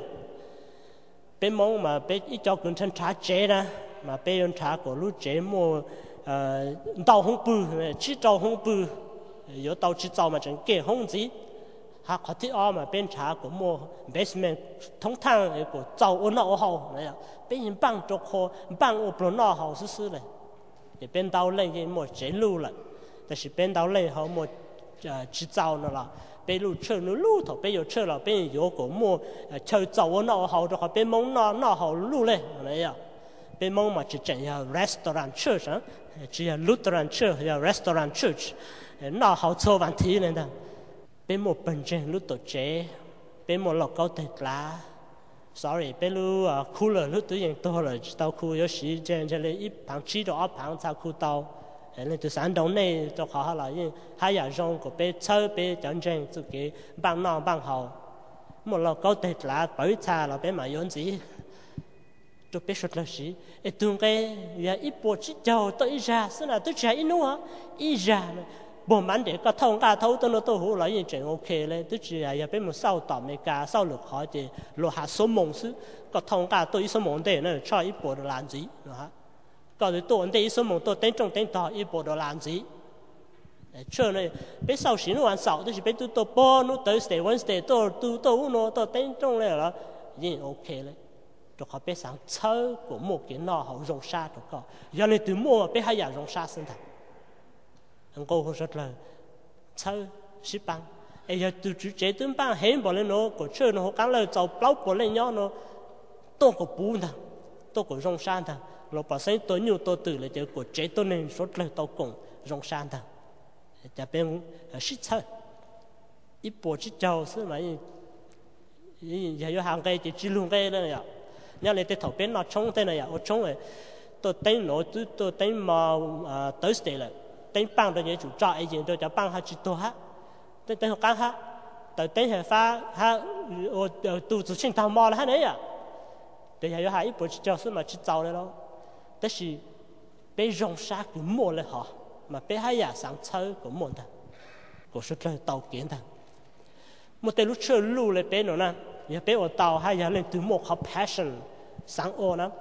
bé mong mà bé ít cho con chân trả chế ra, mà bé con trả của lúc chế mua tàu không bự, chỉ tàu không bự, có tàu chỉ tàu mà chẳng kể không gì, ha khó thì mà bên trả của mua basement thông thang của tàu ôn nọ hậu này, bé nhìn bằng cho khó bằng ở bên nọ hậu xứ này. để bên tàu lên cái một chế lưu lại,但是bên tàu lên họ một chế造nó là bên lưu chơi nó lưu thôi, bên有chơi là bên有个么chơi造nó hậu rồi họ bên mong nó hậu lưu lên này à, bên mong mà chỉ整要 restaurant church 啊，只要 Lutheran church 要 restaurant church， nó hậu做问题呢的， bên một bên trên lúc tổ chế bên một lọc câu tết lá sorry bên lúc khu lờ lúc tự nhiên to rồi tàu khu có sĩ trên cho nên ít bằng chỉ đó bằng sao khu tàu nên từ sáng đầu này cho họ là những hai nhà rong của bên chơi bên chân trên tự己bằng non bằng hậu một lọc câu tết lá bởi cha là bên mà yến gì tôi biết rất là gì tương cái ya ít bộ chỉ giàu tôi ra xưa là tôi chạy nữa ít ra bộ mắn để có thông cả thấu tôi nó tôi hú lại những chuyện okเลยtôi chỉ ya bên một sau tạm mấy cả sau lực họ thì lo hạ số mông sư có thông cả tôi số mông để nó cho ít bộ đồ làm gì nữa có thì tôi để số mông tôi đánh trong đánh to ít bộ đồ làm gì cho nên bên sau xin hoàn sau tôi chỉ bên tôi bỏ nó tới Wednesday tôi nó tôi đánh trong này là những okเลยrồi họ biết sáng chơi của một cái nọ họ rong xa được không? Giờ này từ mua biết hai nhà rong xa sinh thật. Anh cô rất là chơi ship băng. Bây giờ từ chủ chế từ băng hết bỏ lên nó của chơi nó cắn lời giàu bao bỏ lên nhau nó tôi có bún thật, tôi có rong xa thật. Rồi bảo sáng tôi nhiều tôi từ lại cho của chế tôi nên rất là tôi cũng rong xa thật. Giờ bên ship chơi ít bộ chỉ giàu xứ mà giờ có hàng cái chỉ luôn cái đó này nhớ lại cái thầu bên nó trông thế này à, trông này tôi tính nó tôi tính mà tới đây là tính bằng được những chủ trọ ấy tôi cho bằng hai chỉ tôi ha tính học căng ha tới tính hệ pha ha tu tự sinh thằng mò là ha đấy à để giờ hai ít buổi chiều xuống mà chỉ giàu đấy đóแต่是被容杀给摸了哈mà被hai nhà sáng chơi của một thằng của số trời tàu kiến thằng một tên lúc chơi lù lại bé nữa nè giờ bé ở tàu hai nhà lên từ một học passion sáng ô lắm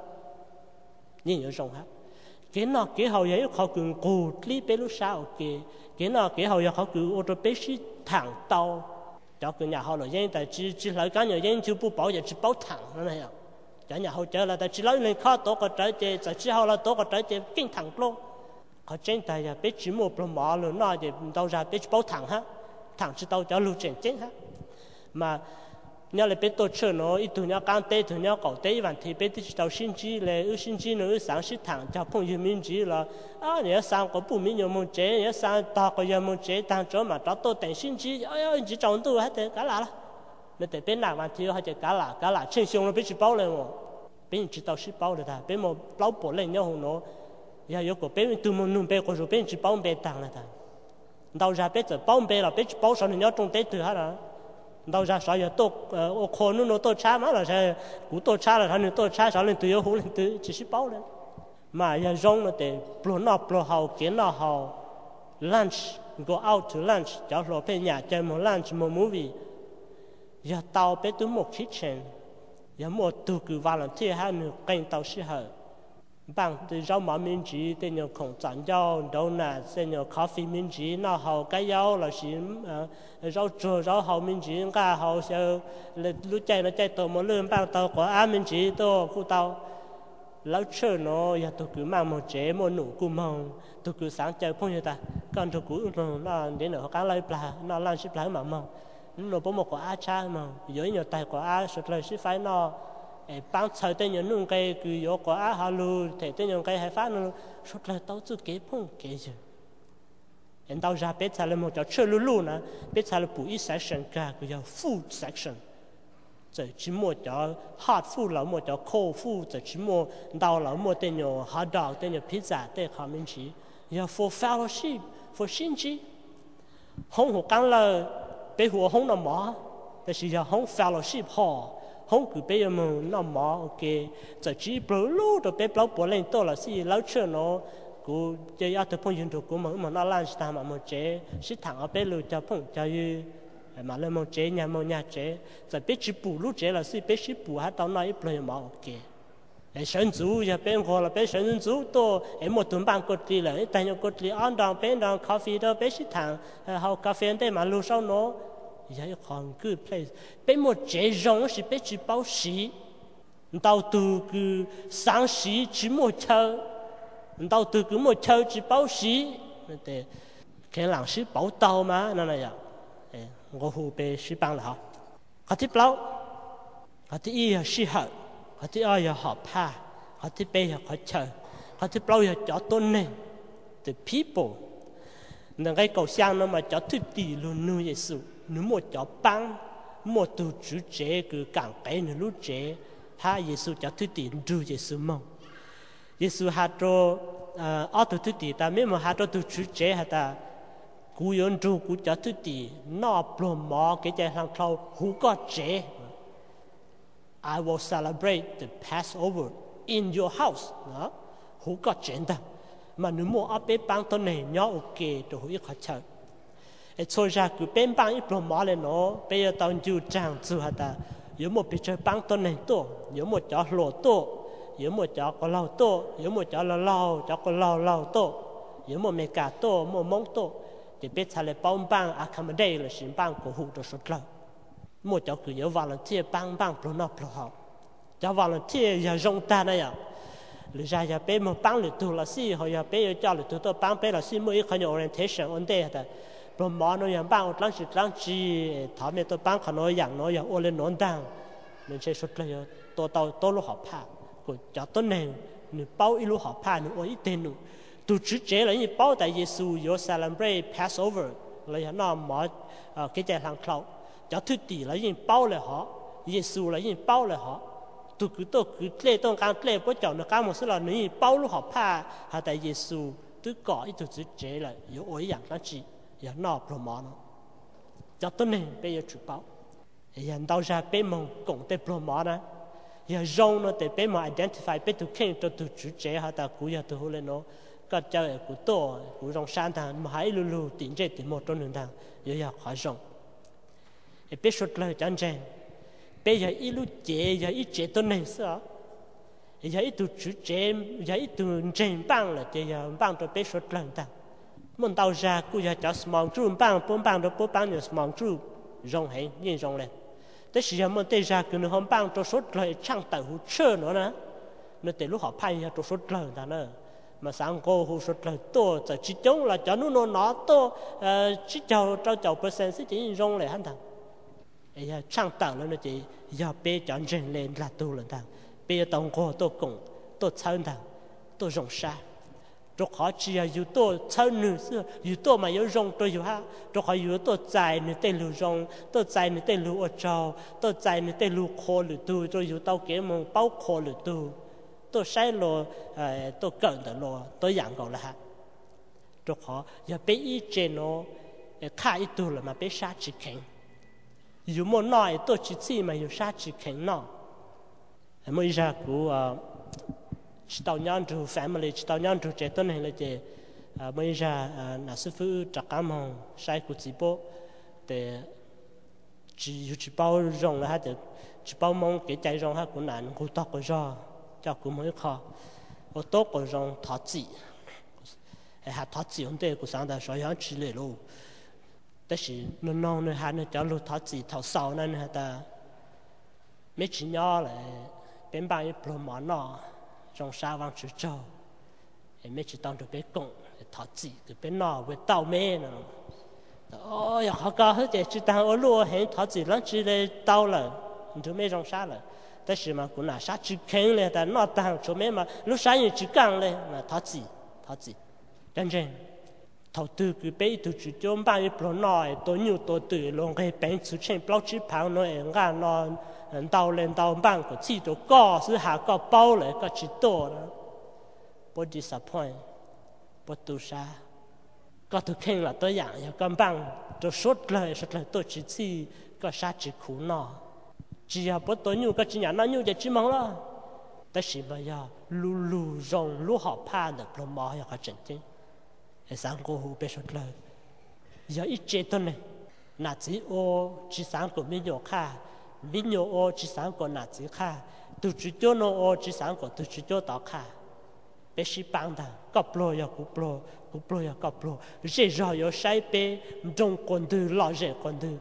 nhìn nhớ rộng ha cái nào cái hậu giờ họ cứ cố lý bé lúc sao cái nào cái hậu giờ họ cứ ô tô bé xí thẳng tàu cho cái nhà họ là dân tại chỉ lấy cái nhà dân chưa bảo giờ chỉ bảo thẳng nữa này à cho nhà họ chơi là tại chỉ lấy lên khó tổ cái trái chơi tại chỉ họ là tổ cái trái chơi kinh thẳng luôn họ trên tại giờ bé chỉ một lần mỏ rồi nó thì đâu ra bé chỉ bảo thẳng ha thẳng chỉ đâu cho lưu chuyển chính ha mà nhớ là bé tôi chơi nó ít tuổi nhớ càng tết tuổi nhớ cậu tếtวันที่béที่เราsinh chi là sinh chi nó sáng sinh thẳng cho phong yêu minh chỉ là nhớ sáng có bù minh yêu mong chế nhớ sáng ta có yêu mong chế đang chỗ mà cho tôi thành sinh chi chỉ trồng tôi hết cả là nên để bé nàoวันที่họ chỉ cả là trên sông nó bé chỉ bao lên mà bé chỉ tao chỉ bao được ta bé một bao bổ lên nhau nó giờ有个bé từ một nung bé có rồi bé chỉ bao bé tăng là ta đâu ra bé chỉ bao bé là bé chỉ bao sao nhớ trong tết từ hết rồi đâu ra sao giờ tôi ô khôn nó tôi cha mà là sao cú tôi cha là thằng tôi cha sao lên từ hú lên từ chỉ ship bao lên mà giờ rong nó để pro hậu kiến nó hậu lunch go out to lunch cháu rồi bên nhà chơi một lunch một movie giờ tàu bé từ một kitchen giờ một từ cứ vào làm thế hai người canh tàu xí hở bằng từ rau mắm miếng chỉ tên nhiều khổng chọn rau donut tên nhiều coffee miếng chỉ nó hậu cái rau là chỉ rau chua rau hậu miếng chỉ cả hậu sẽ lúc chạy nó chạy tàu một lươn bằng tàu có ăn miếng chỉ to khu tàu lão chơi nó giờ tôi cứ mang một chế một nụ cù mông tôi cứ sáng chơi phong như ta còn tôi cứ nó đến ở cái lấy plà nó làm ship lấy mà mông nó bố một có á cha mà dưới nhiều tài có á sụt lời ship phải nó bán chơi tên những nung cây cứ có có á hà lu thể tên những cây hay phát nó sụt lời tao chưa kế phong kế chứ em tao ra biết là một chỗ chơi lu nè biết là bùi section cả cứ giờ food section giờ chỉ một chỗ hot food là một chỗ cold food giờ chỉ một đào là một tên nhiều hot dog tên nhiều pizza tên khá minh chỉ giờ for fellowship for sinh chi không hồ căng là bé hồ không nằm mỏแต่是giờ không fellowship họ không cứ bây giờ mình nằm mỏ ok giờ chỉ bự lu rồi bé bao bò lên to là gì lão chơi nó cú chơi ở từ phong yên thuộc của mình mà nó lan sang mà một chế sĩ thẳng ở bé lu cho phong cho như mà lên một chế nhà chế giờ bé chỉ bù lu chế là gì bé chỉ bù hết tao nói ít lời mà ok sản xuất giờ bé gọi là bé sản xuất to em một tuần bán cột đi là tại nhiều cột đi ăn đòn bé đòn coffee đó bé sĩ thẳng họ cà phê đây mà lu sau nó giờ còn good place bé một chế rong là bé chỉ bao xí tao từ cứ sáng xí chỉ một chơi tao từ cứ một chơi chỉ bao xí để cái làng xí bảo tao mà nó này à我湖北西帮了哈có tiếp lâu có tiếp y xí hở có tiếp ai học pa có tiếp bây có chơi có tiếp lâu giờ cho tôn này the people nên cái cầu sang nó mà cho thứ tỷ luôn nuôi Giêsu nếu một chó băng một tu chú chế cứ càng cái nữa lúc chế ha Giêsu cho thứ tiền du Giêsu mong Giêsu ha cho ở tu thứ tiền ta mấy mà ha cho tu chú chế ha ta cú yon du cú cho thứ tiền nó plom mò cái trái hàng thâu hú có chế I will celebrate the Passover in your house đó hú có chế ta mà nếu mua ở bên bang tôi này nhớ ok rồi hú ít khó chơi cho ra cứ bên bang ít plom mò lên nó bây giờ tao du trang du ha ta有một bị chơi băng tôn này tổ, có một chó lỗ tổ, có một chó có lau tổ, có một chó là lau, chó có lau tổ, có một mẹ cả tổ, một mông tổ, thì biết sao lại băng băng accommodate là xin băng của hụt rồi sốt lâu, một chó cứ có volunteer băng pro nó pro họ, chó volunteer giờ rong ta này à, lựa ra giờ bé một băng lựa tu là gì, họ giờ bé cho lựa tu tôi băng bé là gì mới có nhiều orientation on đây ta. rồi mỏ nó yang bang lăng chỉ thảo mẹ tôi bang khả nói yang nó yang ô lên nón đằng nên chơi sốtเลยtôi lúc học pa của cho tôi này nửa bao ít lúc học pa nửa ô ít tên nửa tu chữ chế là như bao tại Giêsu yo celebrate Passover là nó mỏ cái trái hàng khẩu cho thứ tỷ là như bao là họ Giêsu là như bao là họ tu cứ lê tôi càng lê bữa chọn nó càng một số là như bao lúc học pa hà tại Giêsu tôi có ít tu chữ chế là yo ô yang lăng chỉ giờ nó promo nó cho tôi này bây giờ chụp báo giờ đâu ra bây mong cũng để promo đó giờ rong nó để bây mong identify bây tôi khen tôi chủ chế ha ta cú giờ tôi hồi lên nó có chơi cú to cú rong san thằng mà hãy lulu tiền chế tiền một trong những thằng giờ khỏi rong bây giờ lời chân chân bây giờ ít lúc chế giờ ít chế tôi này sao giờ ít tôi chủ chế giờ ít tôi trên băng là giờ băng tôi bây giờ lần ta muốn tàu ra cú giờ cho small group bốn bang nhiều small group rong hay nhìn rong lên tới khi muốn tới ra cứ nó hôm bang cho số lời trang tàu hỗ trợ nữa nè nó tới lúc họ phai ra cho số lời ta nữa mà sáng cô hỗ số lời to giờ chỉ chống là cho nó to chỉ cho percent sẽ chỉ rong lại hắn thằng giờ trang tàu nó chỉ giờ bé chọn rèn lên là tu lên thằng bé tàu cô tôi cùng tôi chân thằng tôi rong xa rồi họ chỉ là yếu tố chân nữa xưa yếu tố mà yếu rong tôi yếu ha rồi họ yếu tố dài nữa tên lưu rong tôi dài nữa tên lưu ở trâu tôi dài nữa tên lưu khô lưu tu rồi yếu tố cái mông bao khô lưu tu tôi sai lo tôi cần được lo tôi养狗了哈rồi họ giờ bé ít trên nó khai ít tu là mà bé sát chỉ kén yếu một nói tôi chỉ mà yếu sát chỉ kén nó mới ra của chỉ tao nhon trụ family chỉ tao nhon trụ trẻ tuần này là chỉ bây giờ là sư phụ trắc cam hồng sai của chị bố để chỉ bao rong là hết chỉ bao mong cái trái rong hết cũng nạn cũng to cái rong cho cũng mới khó ở tốt cái rong thọ chị hạt thọ chị hôm nay cũng sáng ta soi sáng chỉ lệ luônแต่是น้องๆเนี่ยหาเนี่ยจะรู้ทอดจีทอดเสานั่นฮะแต่ไม่ชิ้นย่อเลยเป็นบางอย่างปลอมหม้อtrong sa vang chữ châu, mấy chỉ tao được bé cổng, thọ chỉ từ bé nọ với tao mê nữa, ôi họ có hết chỉ tao ở lúa hết thọ chỉ lắm chỉ để tao là, chúng mấy trong sa là,แต่是mà cũng là sa chữ kénเลยแต่nọ tao chúng mấy mà lúc sa như chữ căngเลยlà thọ chỉ, chân chân, thọ từ cái bé từ chữ trong bao nhiêu pro nọ, tôi nhiều tôi từ luôn cái bé chữ trên bao chữ pháo nó ngã nó đào lên đào băng của chỉ đồ có是下個包嚟個只多啦，不 disappoint， 不杜莎，個都傾啦，都樣有咁棒，都說來都只知個沙只苦惱，只要不多牛個只人那牛就只忙啦，但是不要路容路好怕的，不毛要個整天，三個湖別說來，要一節多呢，那只我只三個沒有看。vì nhiều ô chỉ sáng còn nát chỉ khá, từ chỉ cho nó ô chỉ sáng còn từ chỉ cho tao khá, bé sĩ băng ta, cặp lô ya cặp lô, dễ rồi yo sai bé, trong con từ lo dễ con từ,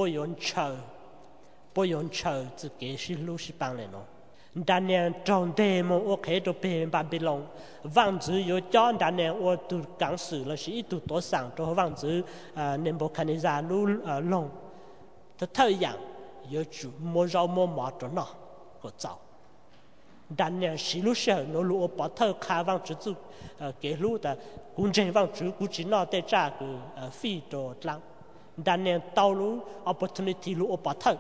bồi yon chờ, tự cái sĩ lú sĩ băng này nó, Daniel trong đêm mà ô khé đồ bé Babylon, vương tử yo cho Daniel ô từ cảng sử là sĩ từ tổ sáng cho vương tử Nebuchadnezzar lú long, thế thời gian有主莫绕莫马着呢，个早。但呢，西路上那路把头开往之处，给路的公正往之估计那在这个非洲浪， đàn nè tàu lú opportunity lú ở thợ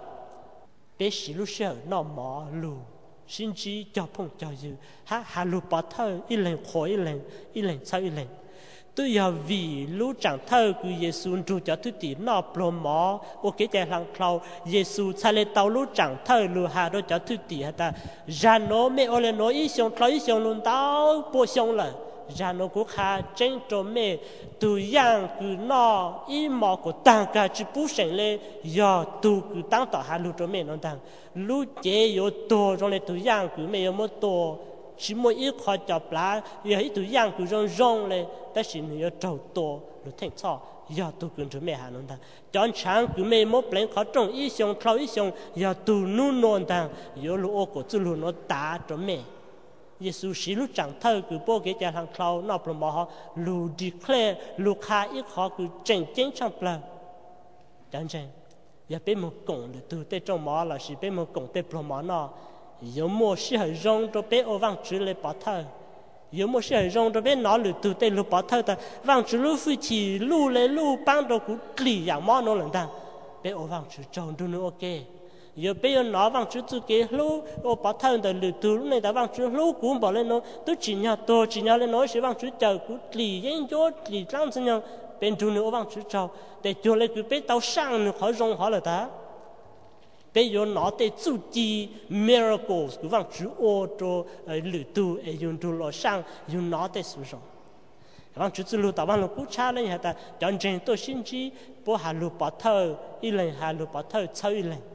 bé xí lú sợ nó mỏ lú xin chỉ cho phong cho dư hà lú bỏ thợ ít lần khỏi ít lần sau ít lần tôi giờ vì lũ chẳng thơ của Giêsu trụ cho thứ tỷ nó plom mỏ ok chạy hàng khâu Giêsu sai lên tàu lũ chẳng thơ lũ hà đó cho thứ tỷ ta ra nó mẹ ở lên nó ít xong luôn tao bộ xong là ra nó cũng khá tranh cho mẹ từ yang cứ nó ít mỏ của tăng cả chỉ bút sinh lên giờ từ cứ tăng tỏ hà lũ cho mẹ nó tăng lũ chế yếu tổ trong này từ yang cứ mẹ yếu một tổ chỉ mỗi ít khó chọc lá giờ ít từ yang cứ rong lênแต่สิ่งนี้เราโตหรือแทงช่อยาตัวกุนจะไม่หาโน่นต่างจอนช้างคือไม่มบเปล่งเขาจงอีชงเขาอีชงยาตัวนู่นโน่นต่างยาลูกโอก็จะลูกโน่นตาจะไม่เยซูสิลูกจังเท่าคือโปเกจะทางเขานอกประมาณลูกดีเคลลูกค้าอีกขอคือเจ๋งช่างเปล่าจังอย่าเป็นมือกงหรือตัวเตจงหมอหรือสิเป็นมือกงเตประมาณน่ะ有么事很容易被我忘记了把它。有么事用着别拿路都得路把头的，往直路飞起路来路帮着股力样嘛弄人的，别我往直种都能 OK。有别人拿往直自己路，我把头的路都那的往直路股把来弄，都尽量多尽量来弄些往直走股力研究力这样子样，变成我往直走，得就来个别到上好用好了的。bây giờ nó để chủ trì miracles của vang chữ ô cho lữ tu dùng tu lo sang dùng nó để sử dụng vang chữ tu tạo vang lo cú cha lên hả ta chọn trên tôi xin chỉ bố hà lụ bỏ thơ y lên hà lụ bỏ thơ chơi lên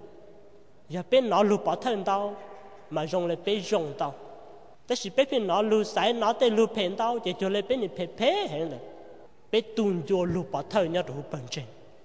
giờ bên nó lụ bỏ thơ đâu mà dùng lại bên dùng đâuแต่สิเป็นnó lụ sai nó để lụ phèn đâu chỉ cho lại bên này phê hết rồi bên tuôn cho lụ bỏ thơ nhớ đủ bận trên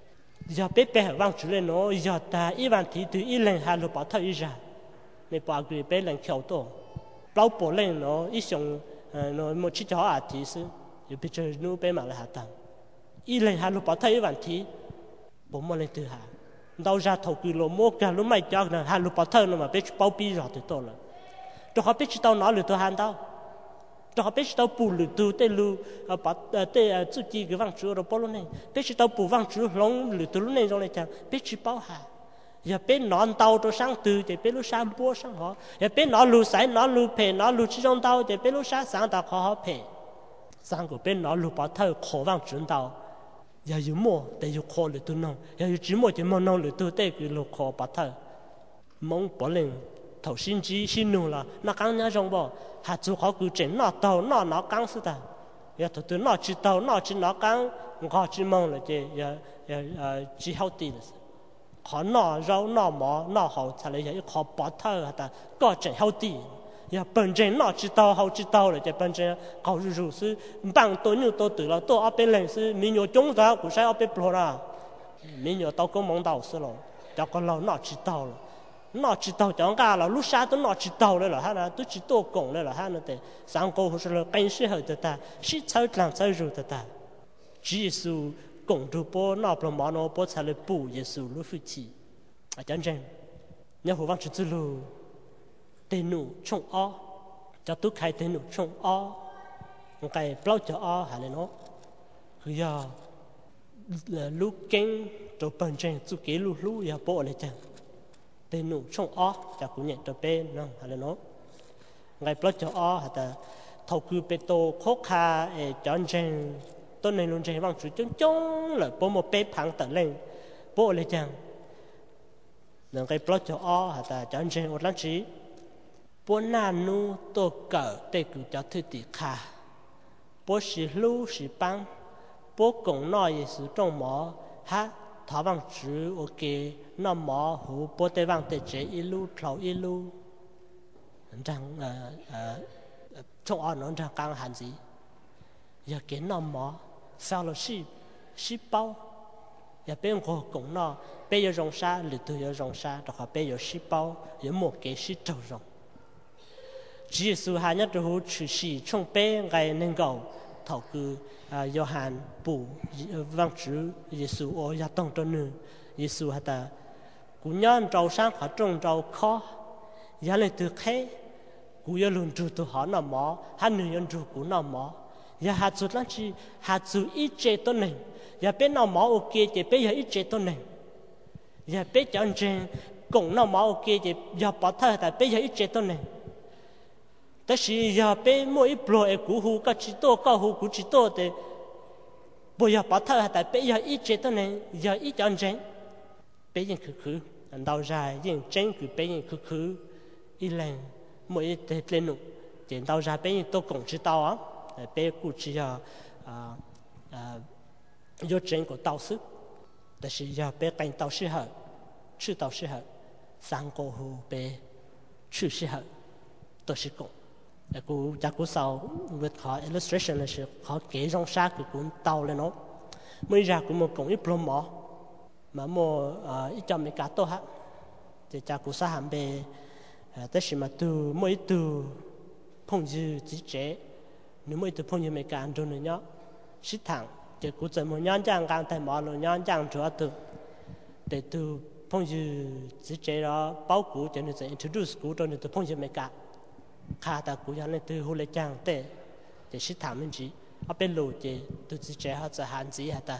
giờ bé bé vang chữ lên nó giờ ta ít vang thì từ ít lần hà lụ bỏ thơ ít ra nên bỏ cái bé lần khiêu to bao bỏ lên nó ít xong nó một chiếc chó thì sư giờ bây giờ nó bé mà là hạ tầng ít lần hà lụ bỏ thơ ít vang thì bỏ một lên từ hà đâu ra thầu cứ lo mua cả lúc mày cho là hà lụ bỏ thơ nó mà bé bao pi rồi từ to rồi cho họ bé chỉ tao nói lừa tôi hàn tao cho họ biết tao bù lử từ tê lử bắt tê tự chi cái vang chữ rồi bao lâu này biết tao bù vang chữ long lử từ lúc này rồi này chẳng biết chỉ bao hà giờ biết nón tao cho sáng từ thì biết lúc sáng búa sáng họ giờ biết nó lử sải nó lử phê nó lử chỉ trong tao thì biết lúc sáng tao khó phê sáng của biết nó lử bắt thâu khó vang chữ tao giờ有么得有khó lử từ nó giờ有只么就么弄lử từ tê cái lử khó bắt thâu mong bỏ lên thầu xin chỉ xin nụ là nó căng nhá trong bộ hạt chú họ cứ chén nó tàu nó căng sự ta giờ thầu từ nó chỉ tàu nó chỉ nó căng họ chỉ mong là giờ chỉ hậu tì là họ nó rau nó mỏ nó hậu thay là giờ họ bỏ thơ ta có chén hậu tì giờ bên trên nó chỉ tàu hậu chỉ tàu là giờ bên trên họ rủ sư bằng tôi như tôi tự là tôi ở bên lên sư mình nhiều chúng ta cũng sẽ ở bên pro ra mình nhiều tàu cũng mong tàu sư rồi cho con lâu nó chỉ tàu rồi nó chỉ tàu chẳng cả là lúc sáng tôi nó chỉ tàu đấy là ha là tôi chỉ tô cổng đấy là ha nó để sáng cô hoặc là cái sự hợp ta chỉ chơi làm chơi rồi ta chỉ số cổng đồ bố nó làm món nó bố thay là bù Giêsu lúc phi chi chẳng chẳng nhớ hồ văn chữ tư lu tên nụ trong o cho tôi khai tên nụ trong o một cái bao cho o hay là nó bây giờ lúc kinh rồi bên trên tôi kể lúc giờ bố này chẳng tên nụ trong ó chả cũng nhận được bên nó hay là nó ngày plus cho ó hay là thầu cứ bê tô khó khăn chọn trên tôi này luôn trên vang chữ chống là bố một bê phẳng tận lên bố lên chăng là ngày plus cho ó hay là chọn trên một lát chỉ bố nan nu tô cỡ tê cứ cho thứ tỷ khá bố xí lưu xí băng bố cũng nói gì sự trong mỏ hát thảo vang chữ ok nó mỏ hú bố tê vang tê chế ilu thảo ilu rằng trong ở nó rằng càng hàn gì giờ cái nó mỏ sao là ship bao giờ bên hồ cũng nó bây giờ rong sa lử từ giờ rong sa rồi họ bây giờ ship bao giờ một cái ship trâu rong chỉ số hai nhất rồi chữ ship trong bên ngày nên cầu thảo cứ Gioan bù vang chữ Giêsu ở gia tông cho nữ Giêsu hả ta cũng nhớ trâu sáng họ trông trâu khó giá lên từ khé cũng nhớ luôn trừ từ họ nằm mỏ hắn nữ nhân trừ cũng nằm mỏ giờ hạt sụt lắm chi hạt sụt ít chế tốt này giờ bên nào máu ok thì bên giờ ít chế tốt này giờ bên chọn trên cũng nào máu ok thì giờ bỏ thở tại bên giờ ít chế tốt nàyแต่สิยาเป็นมวยปล่อยกูหูก็จิตโตก็หูกูจิตโตแต่บ่อยากปะเท่าแต่เป็นยาอีเจตัวนั้นยาอีจันเจงเป็นยังคืออันดาวใจยังเจงคือเป็นยังคืออีแรงมวยแต่เล่นหนุเจนดาวใจเป็นยังตัวกงจิตเอาเป็นกูจิยายเจงก็ดาวซึแต่สิยาเป็นกันดาวสิเหรอชื่อดาวสิเหรอสังกูหูเป็นชื่อสิเหรอตัวสิกงกูจากกูสาววิธีขอ illustration เลยสิขอเกี่ยงชาคือกูเตาเลยเนาะเมื่อจากกูมาก่งอีปลอมหมอมาโมอีจอมในกาโต้ฮะจะจากกูสาหันไปแต่สิมาตูไม่ตูพงยืจีเจนึกไม่ตูพงยืไม่การโดนเนาะสิทางจะกูจะมันย้อนจังการแต่หมอเลยย้อนจังชัวตูแต่ตูพงยืจีเจแล้วเป้ากูจะนึกจะ introduce กูโดนตูพงยืไม่การข้าแต่กูยังเล่นตัวหุ่นเล็กจังแต่จะชิดถามมันจีเอาเป็นลูจีตัวจีเจ้าจะหันจีฮะแต่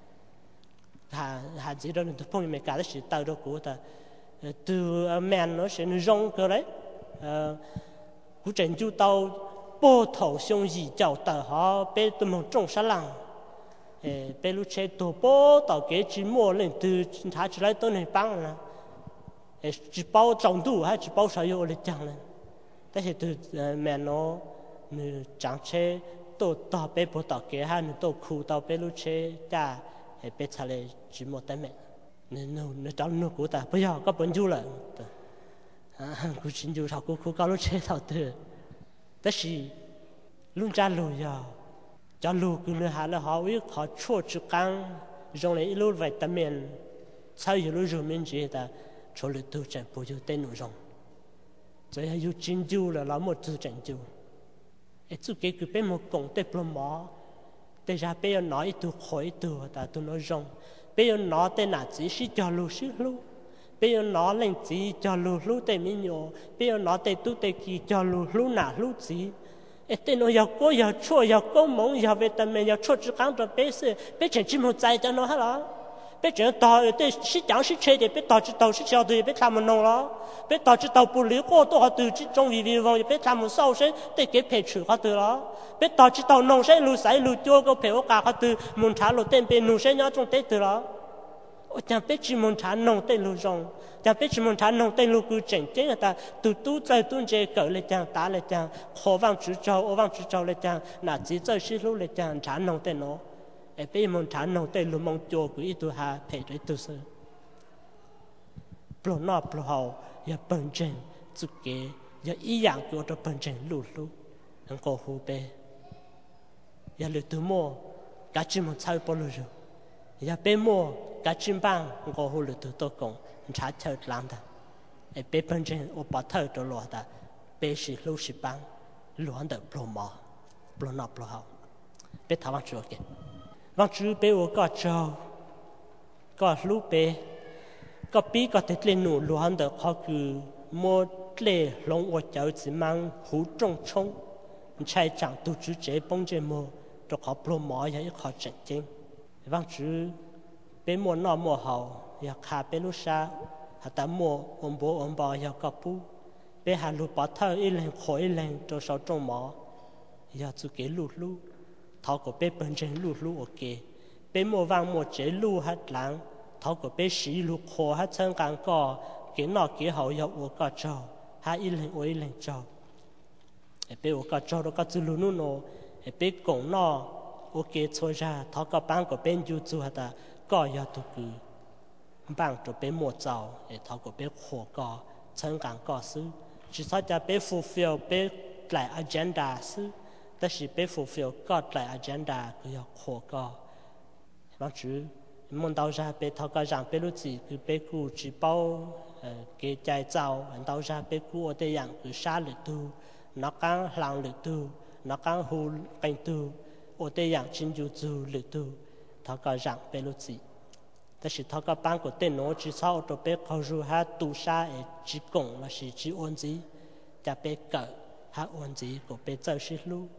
หันจีโดนตัวพงไม่กล้าได้สิเต่าตัวกูแต่ตัวแมนnó sẽ rong cơ đấyกู整就到波头胸以脚的哈被他们种沙浪被路车多波到给只摸人từ他起来都能帮了只包长度还只包少有的讲了แต่เหตุแม่น้องนึกจังเช่ตัวต่อไปพอต่อเกี่ยฮะนึกตัวคู่ต่อไปรู้เช่จ้าเหตุเป็นทะเลจีโมแต่แม่นึกจังนึกกูแต่พยาก็เป็นอยู่เลยกูชินอยู่ชาวกูก็รู้เช่เท่าเธอแต่สิลุงจ้าลุยจ้าลุกูเลยหาแล้วเขาวิขอช่วยจุกันตรงนี้รู้วิตามินใช้อยู่รู้จุมินจีแต่ช่วยตัวจังพูดอยู่เต้นหนุ่ม所以要拯救了，老母做拯救。做幾句俾冇講得不冇，但係俾人拿一度開一度，但係都攞用，俾人拿得拿只是叫路是路，俾人拿令只叫路路得面有，俾人拿得都得記叫路路拿路只。แต่เราอยากก็อยากช่วยอยากก็มองอยากเวทมันอยากช่วยจุกันตัวเป็นสิ่งเป็นสิ่งที่มันใจจะน้อยละเป็นสิ่งต่อแต่สิ่งอย่างสิ่งเชื่อเด็กเป็นต่อจิตต่อสิ่งเชื่อตัวเป็นทำมันน้องละเป็นต่อจิตต่อปุริโก้ตัวตัวจิตจงวิวิวงเป็นทำมันเศร้าเส้นแต่เก็บเพชรเขาตัวละเป็นต่อจิตต่อน้องเส้นรู้ใส่รู้จัวก็เพลโอกาสเขาตัวมุนชาลูเต็มเป็นนุ่งเส้นย้อนจงเตะตัวละจำเป็นจิมุนชาน้องเตะรู้จงจำเป็นจิมุนชาน้องเตะรู้กูเจ๋งเจ๋งแต่ตู้ใจตุ้นเจเกิดเลยจังตาเลยจังขอวังจุดเจ้าวังจุดเจ้าเลยจังน่าจีเจ้าชิรู้เลยจังชาน้องเตะเนาะเป็นมุนชาน้องเตะรู้มองจัวกูอีตัวหาเพชรตัวเสือปลนอปลหอย่าเปิ่นเจงจุกเกยอย่าอีอย่างตัวตัวเปิ่นเจงลู่หังโกหูเปอย่าลืมตัวโม่กัจจิมันใช้ปลุจอย่าเป็นโม่กัจจิบังหังโกหูลืมตัวโตกงชาเชิดลำตาเป็นเปิ่นเจงอุปถัมภ์ตัวหลวงตาเป็นสิลูสิบังหลวงเดปลมอปลนอปลหเป็นทวันจุกเกวันจุเป็นอุกาเจ้าก็ลูเปก็ปีก็ติดเล่นหนูล้วนแต่เขาคือโมเล่ลงวัวเจ้าจีมังหูจงชงใช้จังตัวจุเจปงเจโมตัวเขาปลหมออย่างนี้เขาจริงบางทีเป็นมัวนอมัวเห่าอยากขาเป็นลูกชาหาแต่มัวอมโบอมบอยากกับปูเป็นหาลูกปอเท่าอีแรงขอยแรงตัวสาวจงหมออยากจุเกลูเขาก็เป็นเป็นเจลูโอเคเป็นมัววางมัวเจลูหัดหลังเขาก็เป็นสีลูกคอให้เชิงกันก็เกี่ยนอเกี่ยเขาอยากวัวก็เจ้าให้อีแรงอีแรงเจ้าเป็นวัวก็เจ้าแล้วก็จุลุนู่นโนเป็นกงนอโอเคช่วยจ้าเขาก็ปังก็เป็นยูจูฮัตก็อยากตุกือปังจะเป็นหมวดเจ้าเขาก็เป็นหัวก็เชิงกันก็ซื้อจิตเขาจะเป็น fulfill เป็นหลาย agenda ซื้อแต่สิเป็น fulfill ก็หลาย agenda ก็อยากหัวก็บางทีมัน到时被他个让被路子去被古只包给在造，到时被古我的样去杀了都，那刚浪了都，那刚胡变都，我的样真就做了都，他个让被路子，但是他个班个电脑只操都被考入他杜杀诶只讲那是只安子，就被搞他安子个被走失路，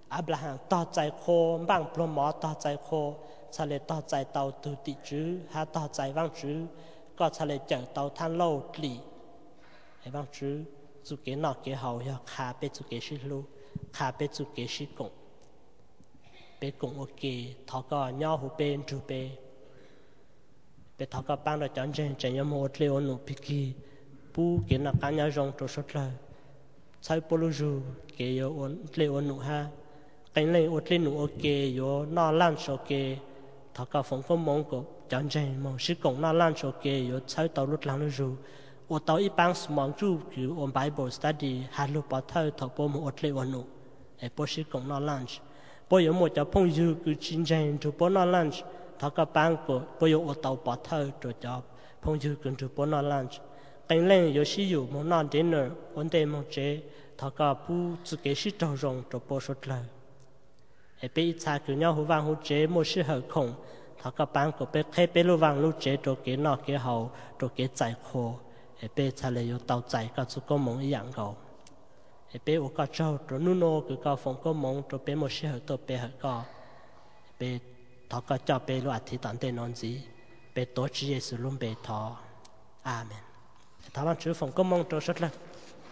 Abraham to chạy khô bằng pro mỏ to chạy khô cha lệ to chạy tàu từ tỷ chứ ha to chạy vang chứ có cha lệ chở tàu than lâu lì hay vang chứ chú kế nọ kế hậu ya khá bé chú kế xí lu khá bé chú kế xí cụng bé cụng ok thọ có nhau hú bên chú bé bé thọ có ban rồi chọn trên nhau một leo nụ piki bu kế nọ cá nhau rong trôi sốt lời sai polo ju kế yo on leo nụ ha cái này ốt lên nụ ok yo nó lan số kế thọ có phong có mong có chọn trên mong sĩ cụng nó lan số kế yo sai tàu lút lăng lu我到一般是忙住，比如我 Bible study， 还录把头头播我来玩弄，哎，不是讲那 lunch， 不有我交朋友个真正就播那 lunch， 他个班个不有我到把头就交朋友跟就播那 lunch， 跟人有时有我那 dinner， 我得我这他个不自己是照用就播出来，哎，被一查个鸟好玩好这没是很空，他个班个被开被路玩路这就给那给好就给在课。bé cha lấy yo tàu chạy cả số có mong dạng cầu bé ở cả châu rồi nuno cứ cả phòng có mong rồi bé một xe hơi bé hơi cả bé thọ cả cho bé lo thì tận tên non gì bé tổ chức sự luôn bé thọ amen thọ ban chữ phòng có mong rồi rất là